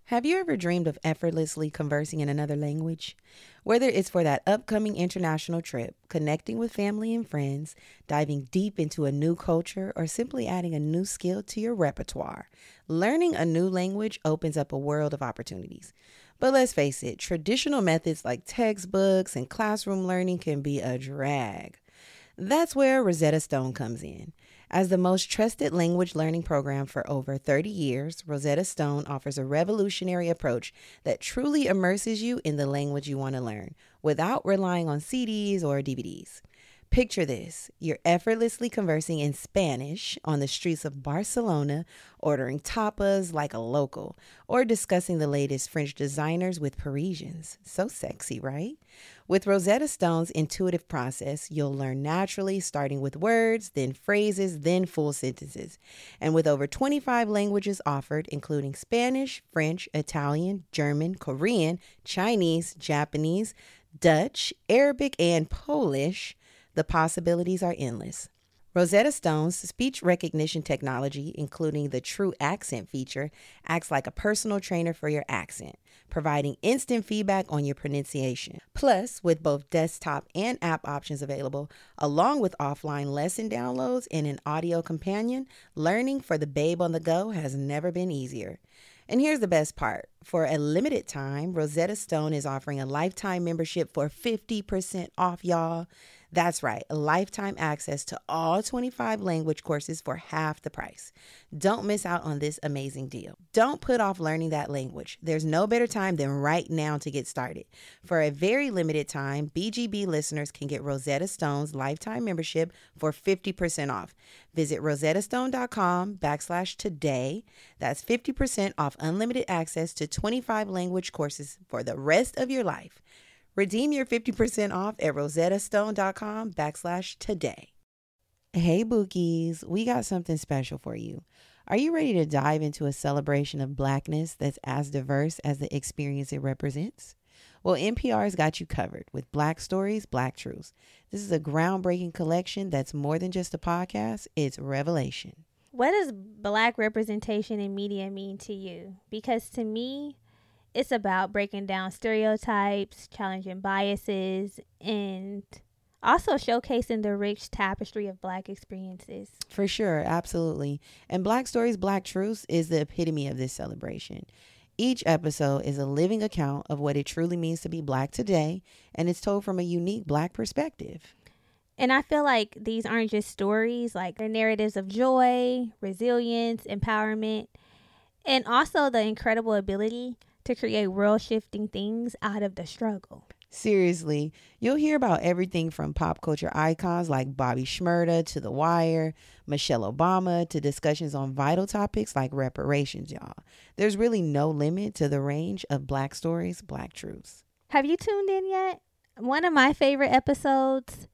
Have you ever dreamed of effortlessly conversing in another language? Whether it's for that upcoming international trip, connecting with family and friends, diving deep into a new culture, or simply adding a new skill to your repertoire, learning a new language opens up a world of opportunities. But let's face it, traditional methods like textbooks and classroom learning can be a drag. That's where Rosetta Stone comes in. As the most trusted language learning program for over thirty years, Rosetta Stone offers a revolutionary approach that truly immerses you in the language you want to learn without relying on C Ds or D V Ds. Picture this. You're effortlessly conversing in Spanish on the streets of Barcelona, ordering tapas like a local, or discussing the latest French designers with Parisians. So sexy, right? With Rosetta Stone's intuitive process, you'll learn naturally, starting with words, then phrases, then full sentences. And with over twenty-five languages offered, including Spanish, French, Italian, German, Korean, Chinese, Japanese, Dutch, Arabic, and Polish, the possibilities are endless. Rosetta Stone's speech recognition technology, including the True Accent feature, acts like a personal trainer for your accent, providing instant feedback on your pronunciation. Plus, with both desktop and app options available, along with offline lesson downloads and an audio companion, learning for the babe on the go has never been easier. And here's the best part. For a limited time, Rosetta Stone is offering a lifetime membership for fifty percent off, y'all. That's right, a lifetime access to all twenty-five language courses for half the price. Don't miss out on this amazing deal. Don't put off learning that language. There's no better time than right now to get started. For a very limited time, B G B listeners can get Rosetta Stone's lifetime membership for fifty percent off. Visit rosettastone.com backslash today. That's fifty percent off unlimited access to twenty-five language courses for the rest of your life. Redeem your fifty percent off at rosettastone.com backslash today. Hey, Bookies, we got something special for you. Are you ready to dive into a celebration of Blackness that's as diverse as the experience it represents? Well, N P R's got you covered with Black Stories, Black Truths. This is a groundbreaking collection that's more than just a podcast, it's revelation. What does Black representation in media mean to you? Because to me, it's about breaking down stereotypes, challenging biases, and also showcasing the rich tapestry of Black experiences. For sure, absolutely. And Black Stories, Black Truths is the epitome of this celebration. Each episode is a living account of what it truly means to be Black today, and it's told from a unique Black perspective. And I feel like these aren't just stories, like they're narratives of joy, resilience, empowerment, and also the incredible ability to create world-shifting things out of the struggle. Seriously, you'll hear about everything from pop culture icons like Bobby Shmurda to The Wire, Michelle Obama, to discussions on vital topics like reparations, y'all. There's really no limit to the range of Black Stories, Black Truths. Have you tuned in yet? One of my favorite episodes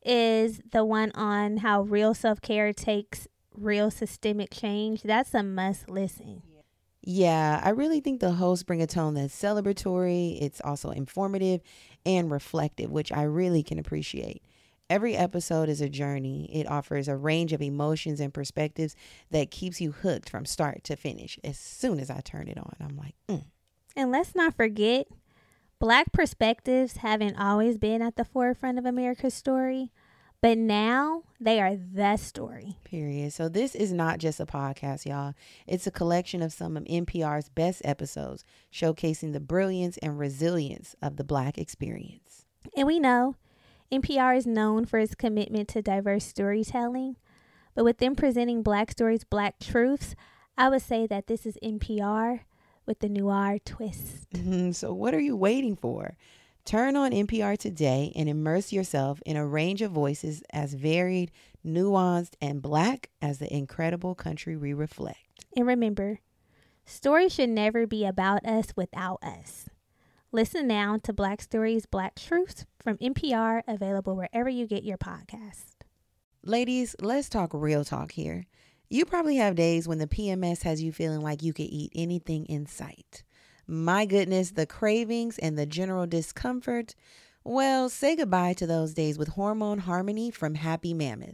is the one on how real self-care takes real systemic change. That's a must listen. Yeah, I really think the hosts bring a tone that's celebratory. It's also informative and reflective, which I really can appreciate. Every episode is a journey. It offers a range of emotions and perspectives that keeps you hooked from start to finish. As soon as I turn it on, I'm like, mm. And let's not forget, Black perspectives haven't always been at the forefront of America's story, but now they are the story. Period. So this is not just a podcast, y'all. It's a collection of some of N P R's best episodes, showcasing the brilliance and resilience of the Black experience. And we know N P R is known for its commitment to diverse storytelling, but with them presenting Black Stories, Black Truths, I would say that this is N P R with the noir twist. Mm-hmm. So what are you waiting for? Turn on N P R today and immerse yourself in a range of voices as varied, nuanced, and Black as the incredible country we reflect. And remember, stories should never be about us without us. Listen now to Black Stories, Black Truths from N P R, available wherever you get your podcast. Ladies, let's talk real talk here. You probably have days when the P M S has you feeling like you could eat anything in sight. My goodness, the cravings and the general discomfort. Well, say goodbye to those days with Hormone Harmony from Happy Mammoth.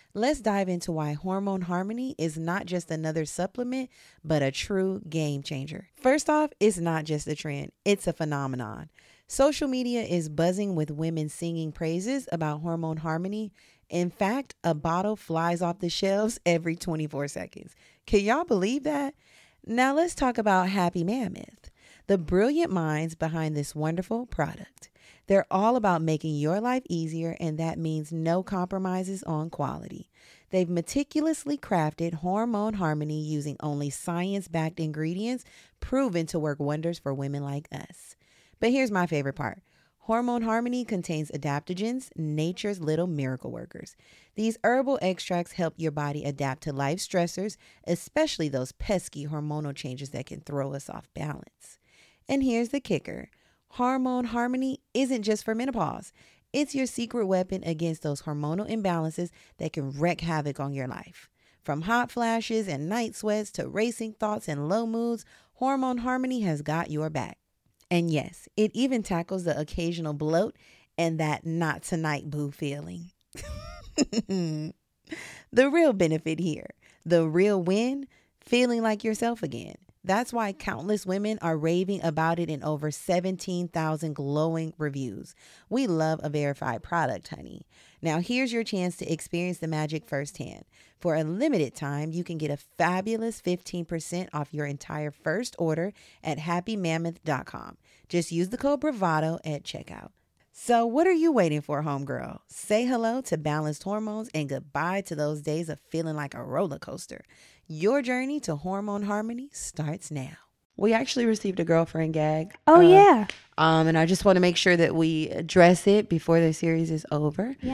Let's dive into why Hormone Harmony is not just another supplement, but a true game changer. First off, it's not just a trend, it's a phenomenon. Social media is buzzing with women singing praises about Hormone Harmony. In fact, a bottle flies off the shelves every twenty-four seconds. Can y'all believe that? Now let's talk about Happy Mammoth, the brilliant minds behind this wonderful product. They're all about making your life easier, and that means no compromises on quality. They've meticulously crafted Hormone Harmony using only science-backed ingredients proven to work wonders for women like us. But here's my favorite part. Hormone Harmony contains adaptogens, nature's little miracle workers. These herbal extracts help your body adapt to life stressors, especially those pesky hormonal changes that can throw us off balance. And here's the kicker. Hormone Harmony isn't just for menopause. It's your secret weapon against those hormonal imbalances that can wreak havoc on your life. From hot flashes and night sweats to racing thoughts and low moods, Hormone Harmony has got your back. And yes, it even tackles the occasional bloat and that not tonight boo feeling. The real benefit here, the real win, feeling like yourself again. That's why countless women are raving about it in over seventeen thousand glowing reviews. We love a verified product, honey. Now here's your chance to experience the magic firsthand. For a limited time, you can get a fabulous fifteen percent off your entire first order at happy mammoth dot com. Just use the code BRAVADO at checkout. So what are you waiting for, homegirl? Say hello to balanced hormones and goodbye to those days of feeling like a roller coaster. Your journey to Hormone Harmony starts now. We actually received a girlfriend gag. Oh, uh, yeah. Um, and I just want to make sure that we address it before the series is over. Yeah.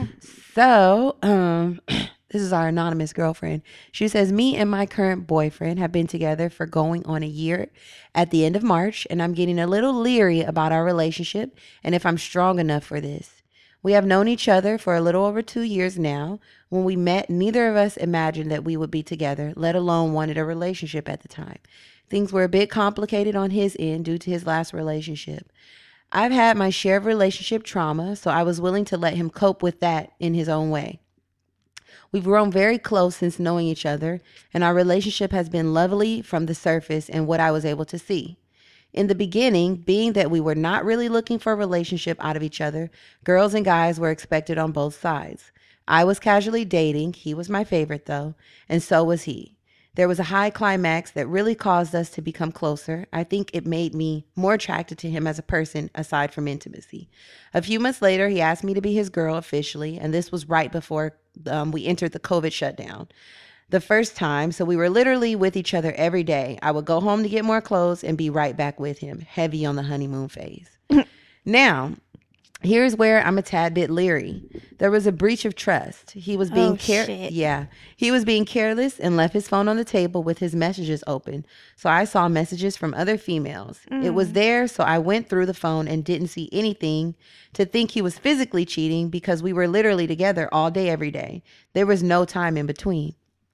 So, um, this is our anonymous girlfriend. She says, me and my current boyfriend have been together for going on a year at the end of March, and I'm getting a little leery about our relationship and if I'm strong enough for this. We have known each other for a little over two years now. When we met, neither of us imagined that we would be together, let alone wanted a relationship at the time. Things were a bit complicated on his end due to his last relationship. I've had my share of relationship trauma, so I was willing to let him cope with that in his own way. We've grown very close since knowing each other, and our relationship has been lovely from the surface and what I was able to see. In the beginning, being that we were not really looking for a relationship out of each other, girls and guys were expected on both sides. I was casually dating, he was my favorite though, and so was he. There was a high climax that really caused us to become closer. I think it made me more attracted to him as a person aside from intimacy. A few months later, he asked me to be his girl officially, and this was right before um, we entered the COVID shutdown. The first time, so we were literally with each other every day. I would go home to get more clothes and be right back with him, heavy on the honeymoon phase. Now, here's where I'm a tad bit leery. There was a breach of trust. He was being Oh, care- shit. yeah, he was being careless and left his phone on the table with his messages open. So I saw messages from other females. It was there, so I went through the phone and didn't see anything to think he was physically cheating because we were literally together all day, every day. There was no time in between.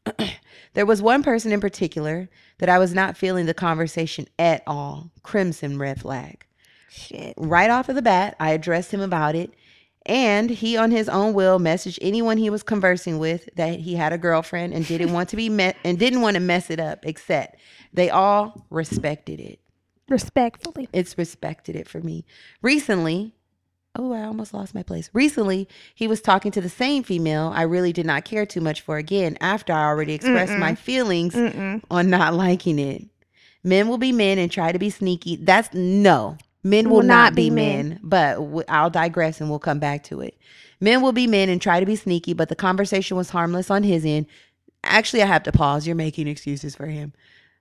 There was one person in particular that I was not feeling the conversation at all. Crimson red flag. Shit. Right off of the bat, I addressed him about it, and he on his own will messaged anyone he was conversing with that he had a girlfriend and didn't want to be met and didn't want to mess it up, except they all respected it. Respectfully. It's respected it for me. Recently, oh, I almost lost my place. Recently, he was talking to the same female I really did not care too much for again after I already expressed Mm-mm. my feelings Mm-mm. on not liking it. Men will be men and try to be sneaky. That's no. Men will, Will not, not be be men, men. but w- I'll digress and we'll come back to it. Men will be men and try to be sneaky, but the conversation was harmless on his end. Actually, I have to pause. You're making excuses for him.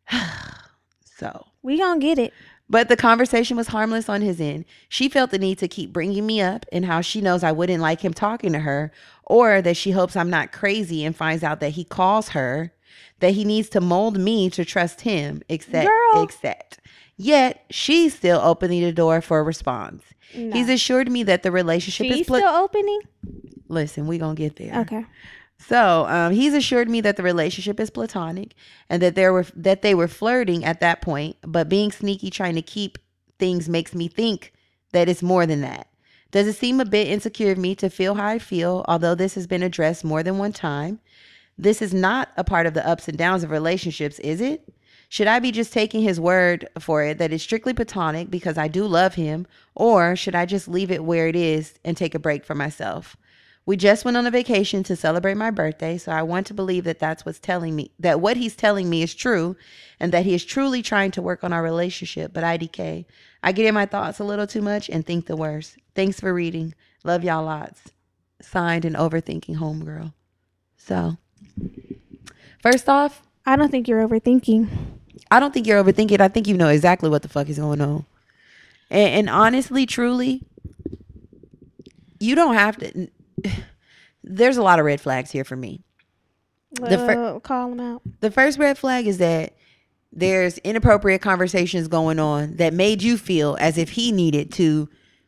So... We gonna get it. But the conversation was harmless on his end. She felt the need to keep bringing me up and how she knows I wouldn't like him talking to her, or that she hopes I'm not crazy and finds out that he calls her, that he needs to mold me to trust him, except, Girl. except. Yet, she's still opening the door for a response. No. He's assured me that the relationship She's is... Pla- still opening? Listen, we gonna get there. Okay. So um, he's assured me that the relationship is platonic and that there were that they were flirting at that point, but being sneaky, trying to keep things makes me think that it's more than that. Does it seem a bit insecure of me to feel how I feel, although this has been addressed more than one time? This is not a part of the ups and downs of relationships, is it? Should I be just taking his word for it that it's strictly platonic because I do love him, or should I just leave it where it is and take a break for myself? We just went on a vacation to celebrate my birthday, so I want to believe that that's what's telling me, that what he's telling me is true, and that he is truly trying to work on our relationship. But I D K, I get in my thoughts a little too much and think the worst. Thanks for reading. Love y'all lots. Signed, an overthinking homegirl. So, first off, I don't think you're overthinking. I don't think you're overthinking. I think you know exactly what the fuck is going on. And, and honestly, truly, you don't have to. There's a lot of red flags here for me. The fir- call them out. The first red flag is that there's inappropriate conversations going on that made you feel as if he needed to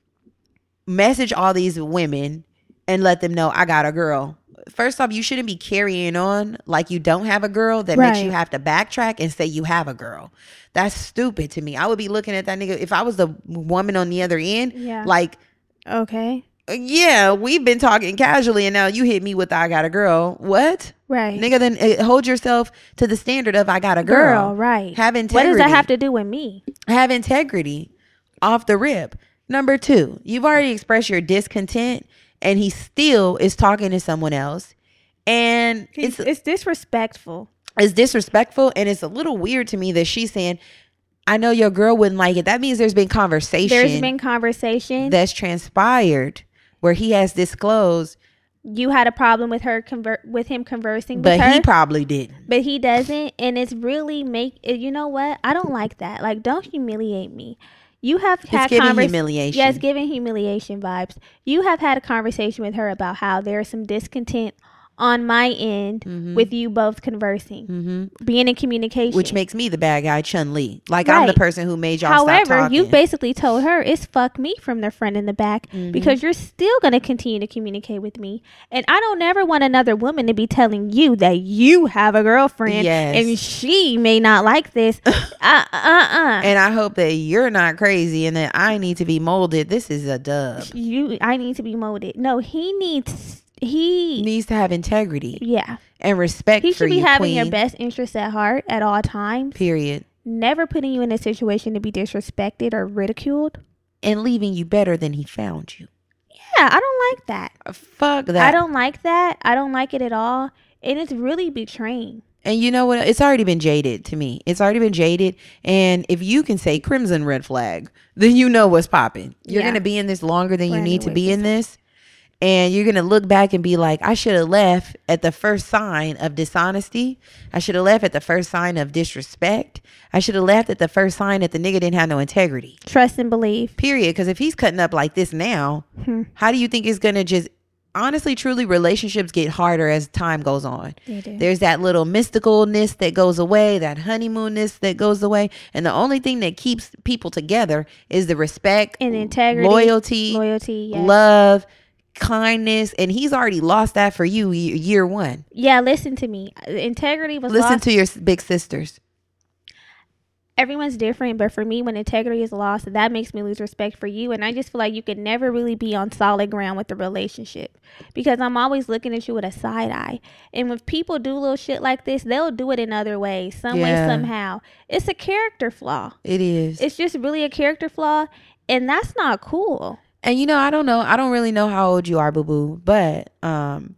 message all these women and let them know I got a girl. First off, you shouldn't be carrying on like you don't have a girl that Right. makes you have to backtrack and say you have a girl. That's stupid to me. I would be looking at that nigga if I was the woman on the other end. Yeah. Like, Okay. yeah, we've been talking casually and now you hit me with I got a girl. What? Right. Nigga, then uh, hold yourself to the standard of I got a girl. Girl, right. Have integrity. What does that have to do with me? Have integrity off the rip. Number two, you've already expressed your discontent and he still is talking to someone else. And It's, it's it's disrespectful. it's disrespectful, and it's a little weird to me that she's saying, I know your girl wouldn't like it. That means there's been conversation. There's been conversation. That's transpired where he has disclosed, You had a problem with her conver- with him conversing but with her. he probably didn't. But he doesn't, and it's really make you know what? I don't like that. Like, don't humiliate me. You have had It's giving convers- humiliation. Yes, giving humiliation vibes. You have had a conversation with her about how there's some discontent on my end Mhm. with you both conversing, Mm-hmm. being in communication. Which makes me the bad guy, Chun-Li. Like, I'm the Right. person who made y'all stop However, talking. you basically told her it's fuck me from the front and the back Mhm. because you're still going to continue to communicate with me. And I don't ever want another woman to be telling you that you have a girlfriend Yes. and she may not like this. uh, uh, uh. And I hope that you're not crazy and that I need to be molded. This is a dub. You, I need to be molded. No, he needs, he, Needs to have integrity yeah. and respect He for should be you, having queen. your best interests at heart at all times. Period. Never putting you in a situation to be disrespected or ridiculed. And leaving you better than he found you. Yeah, I don't like that. Uh, Fuck that. I don't like that. I don't like it at all. And it's really betraying. And you know what? It's already been jaded to me. It's already been jaded. And if you can say crimson red flag, then you know what's popping. You're Yeah. going to be in this longer than you Brandon need to be Wake in is- this. And you're going to look back and be like, I should have left at the first sign of dishonesty. I should have left at the first sign of disrespect. I should have left at the first sign that the nigga didn't have no integrity. Trust and believe. Period. Because if he's cutting up like this now, Hmm. how do you think it's going to just, honestly, truly, relationships get harder as time goes on. They do. There's that little mysticalness that goes away, that honeymoonness that goes away. And the only thing that keeps people together is the respect, And integrity. loyalty, Loyalty. Yes. love, kindness. And he's already lost that for you y- year one. Yeah, listen to me. Integrity was Listen lost. to your s- big sisters. Everyone's different, but for me, when integrity is lost, that makes me lose respect for you. And I just feel like you could never really be on solid ground with the relationship because I'm always looking at you with a side eye. And when people do little shit like this, they'll do it in other ways, some way, Yeah. somehow. It's a character flaw. It is. It's just really a character flaw, and that's not cool. And you know, I don't know. I don't really know how old you are, boo boo. But um,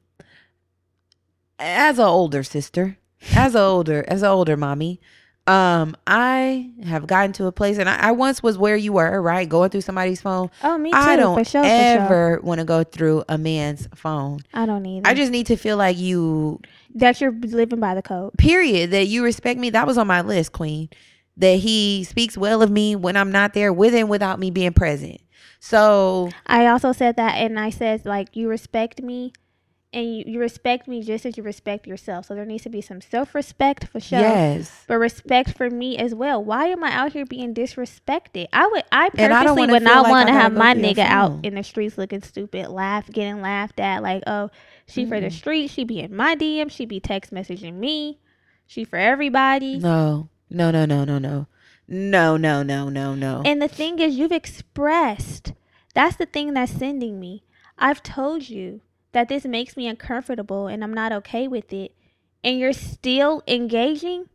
as an older sister, as an older, as an older mommy, um, I have gotten to a place, and I, I once was where you were, right? Going through somebody's phone. Oh, me too. I don't for sure, for sure. ever want to go through a man's phone. I don't either. I just need to feel like you, that you're living by the code. period, that you respect me. That was on my list, queen. That he speaks well of me when I'm not there, with and without me being present. So I also said that, and I said, like, you respect me, and you, you respect me just as you respect yourself. So there needs to be some self-respect for sure. yes. But respect for me as well. Why am I out here being disrespected? I would, I And I don't purposely wanna would feel not like want I to gotta have go my through your nigga out phone. in the streets looking stupid, laugh, getting laughed at. Like, oh, she for the Mm-mm. street. She be in my D M. She be text messaging me. She for everybody. No, no, no, no, no, no, no, no, no, no, no. And the thing is, you've expressed That's the thing that's sending me. I've told you that this makes me uncomfortable and I'm not okay with it, and you're still engaging.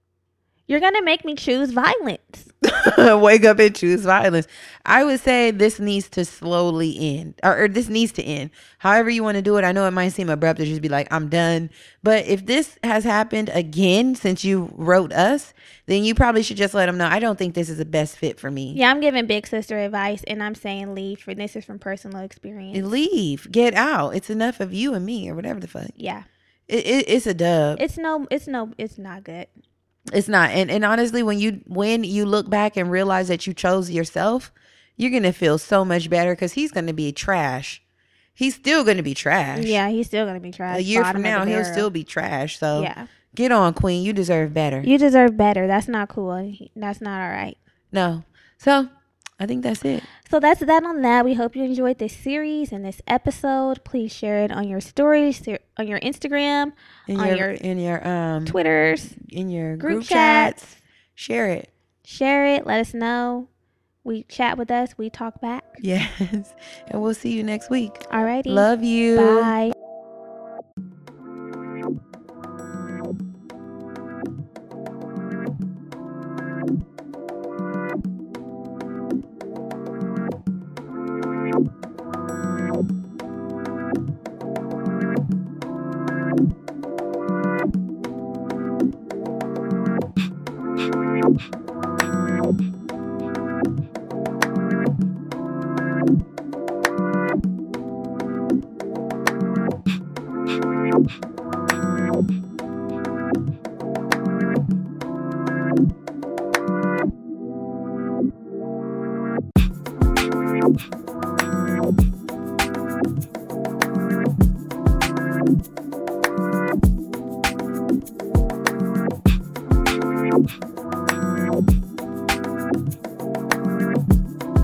You're going to make me choose violence. Wake up and choose violence. I would say this needs to slowly end, or, or this needs to end. However you want to do it. I know it might seem abrupt to just be like, I'm done. But if this has happened again since you wrote us, then you probably should just let them know, I don't think this is the best fit for me. Yeah, I'm giving big sister advice, and I'm saying leave. For this is from personal experience. Leave. Get out. It's enough of you and me, or whatever the fuck. Yeah. It, it, it's a dub. It's no, it's no, it's not good. It's not. And and honestly, when you when you look back and realize that you chose yourself, you're going to feel so much better, because he's going to be trash. He's still going to be trash. Yeah, he's still going to be trash. A year Bottom from now, of the he'll barrel. still be trash. So Yeah. Get on, queen. You deserve better. You deserve better. That's not cool. That's not all right. No. So I think that's it. So that's that on that. We hope you enjoyed this series and this episode. Please share it on your stories, on your Instagram, In on your, your in your um Twitters, in your group, group, chats. chats. Share it. Share it. Let us know. We chat with us. We talk back. Yes. And we'll see you next week. Alrighty. Love you. Bye.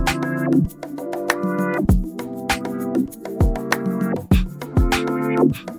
Thank you.